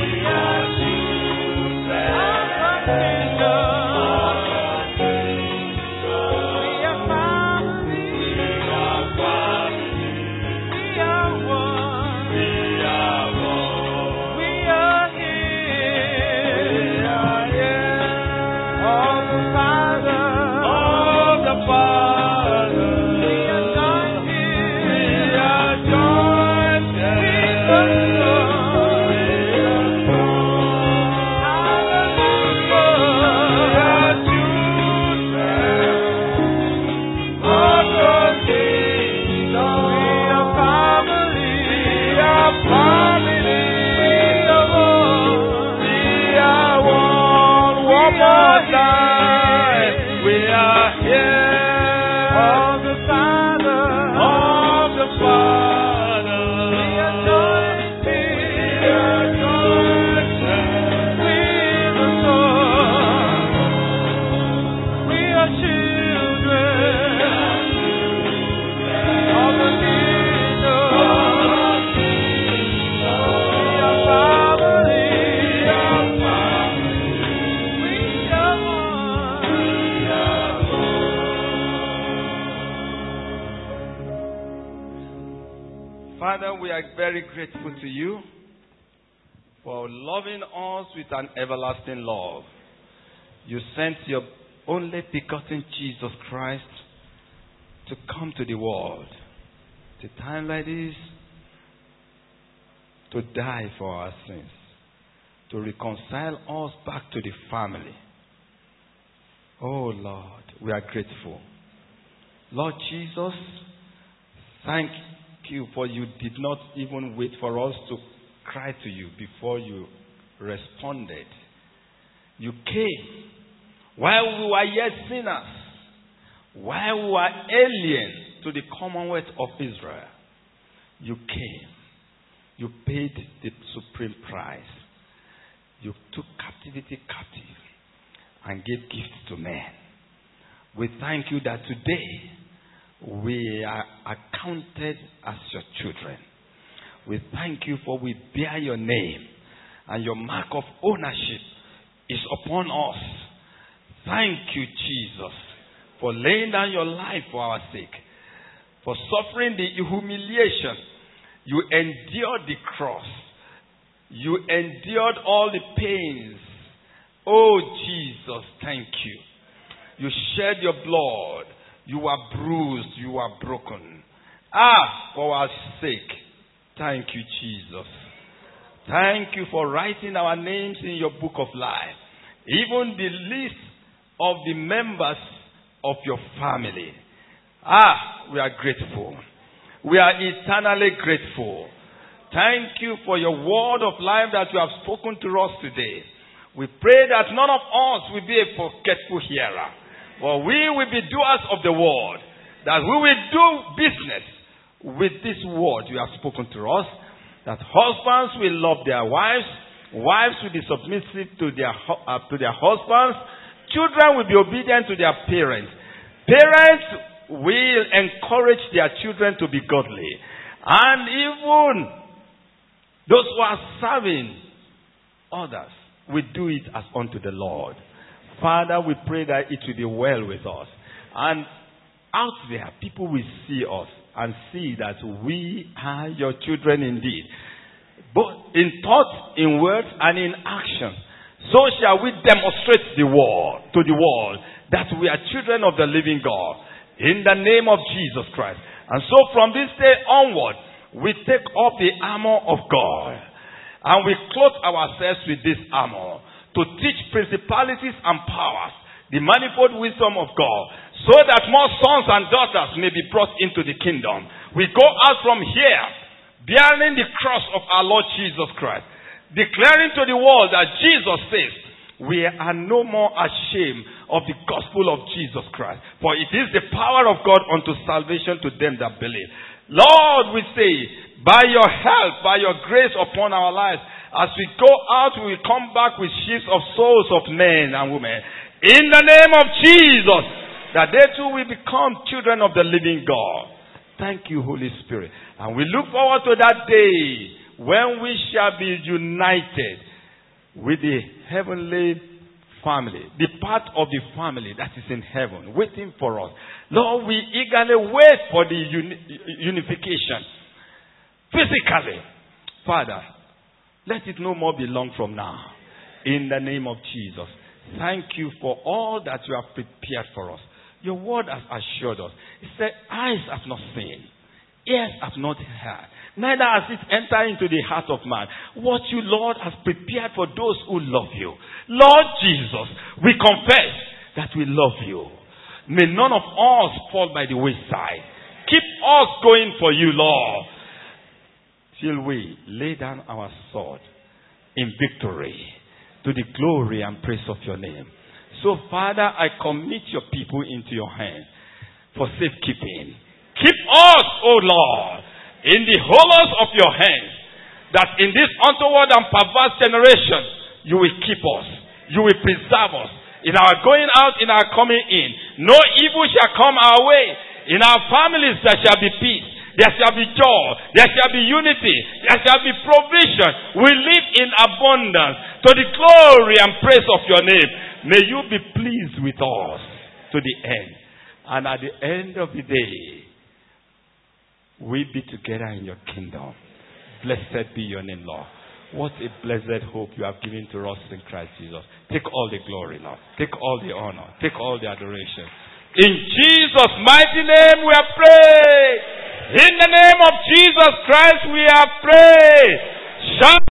Very grateful to you for loving us with an everlasting love. You sent your only begotten Jesus Christ to come to the world at a time like this to die for our sins, to reconcile us back to the family. Oh Lord, we are grateful. Lord Jesus, thank you. You for you did not even wait for us to cry to you before you responded. You came while we were yet sinners, while we were alien to the commonwealth of Israel. You came. You paid the supreme price. You took captivity captive and gave gifts to men. We thank you that today we are accounted as your children. We thank you for we bear your name and your mark of ownership is upon us. Thank you, Jesus, for laying down your life for our sake, for suffering the humiliation. You endured the cross. You endured all the pains. Oh, Jesus, thank you. You shed your blood. You are bruised. You are broken. Ah, for our sake. Thank you, Jesus. Thank you for writing our names in your book of life. Even the list of the members of your family. Ah, we are grateful. We are eternally grateful. Thank you for your word of life that you have spoken to us today. We pray that none of us will be a forgetful hearer, For we will be doers of the word, that we will do business with this word you have spoken to us, that husbands will love their wives, wives will be submissive to their, uh, to their husbands, children will be obedient to their parents, parents will encourage their children to be godly, and even those who are serving others will do it as unto the Lord. Father, we pray that it will be well with us. And out there, people will see us and see that we are your children indeed. Both in thought, in words, and in action. So shall we demonstrate the world, to the world that we are children of the living God. In the name of Jesus Christ. And so from this day onward, we take up the armor of God. And we clothe ourselves with this armor to teach principalities and powers the manifold wisdom of God, so that more sons and daughters may be brought into the kingdom. We go out from here bearing the cross of our Lord Jesus Christ, declaring to the world that Jesus says, we are no more ashamed of the gospel of Jesus Christ, for it is the power of God unto salvation to them that believe. Lord, we say, by your help, by your grace upon our lives, as we go out, we will come back with ships of souls of men and women. In the name of Jesus, that they too will become children of the living God. Thank you, Holy Spirit. And we look forward to that day when we shall be united with the heavenly family, the part of the family that is in heaven, waiting for us. Lord, we eagerly wait for the uni- unification. Physically, Father, let it no more be long from now. In the name of Jesus. Thank you for all that you have prepared for us. Your word has assured us. It said, eyes have not seen, ears have not heard, neither has it entered into the heart of man what you, Lord, has prepared for those who love you. Lord Jesus, we confess that we love you. May none of us fall by the wayside. Keep us going for you, Lord, till we lay down our sword in victory to the glory and praise of your name. So, Father, I commit your people into your hands for safekeeping. Keep us, O Lord, in the hollows of your hands, that in this untoward and perverse generation, you will keep us. You will preserve us. In our going out, in our coming in, no evil shall come our way. In our families there shall be peace. There shall be joy. There shall be unity. There shall be provision. We live in abundance to the glory and praise of your name. May you be pleased with us to the end. And at the end of the day, we be together in your kingdom. Blessed be your name, Lord. What a blessed hope you have given to us in Christ Jesus. Take all the glory, Lord. Take all the honor. Take all the adoration. In Jesus' mighty name we have prayed. In the name of Jesus Christ we have prayed. Shout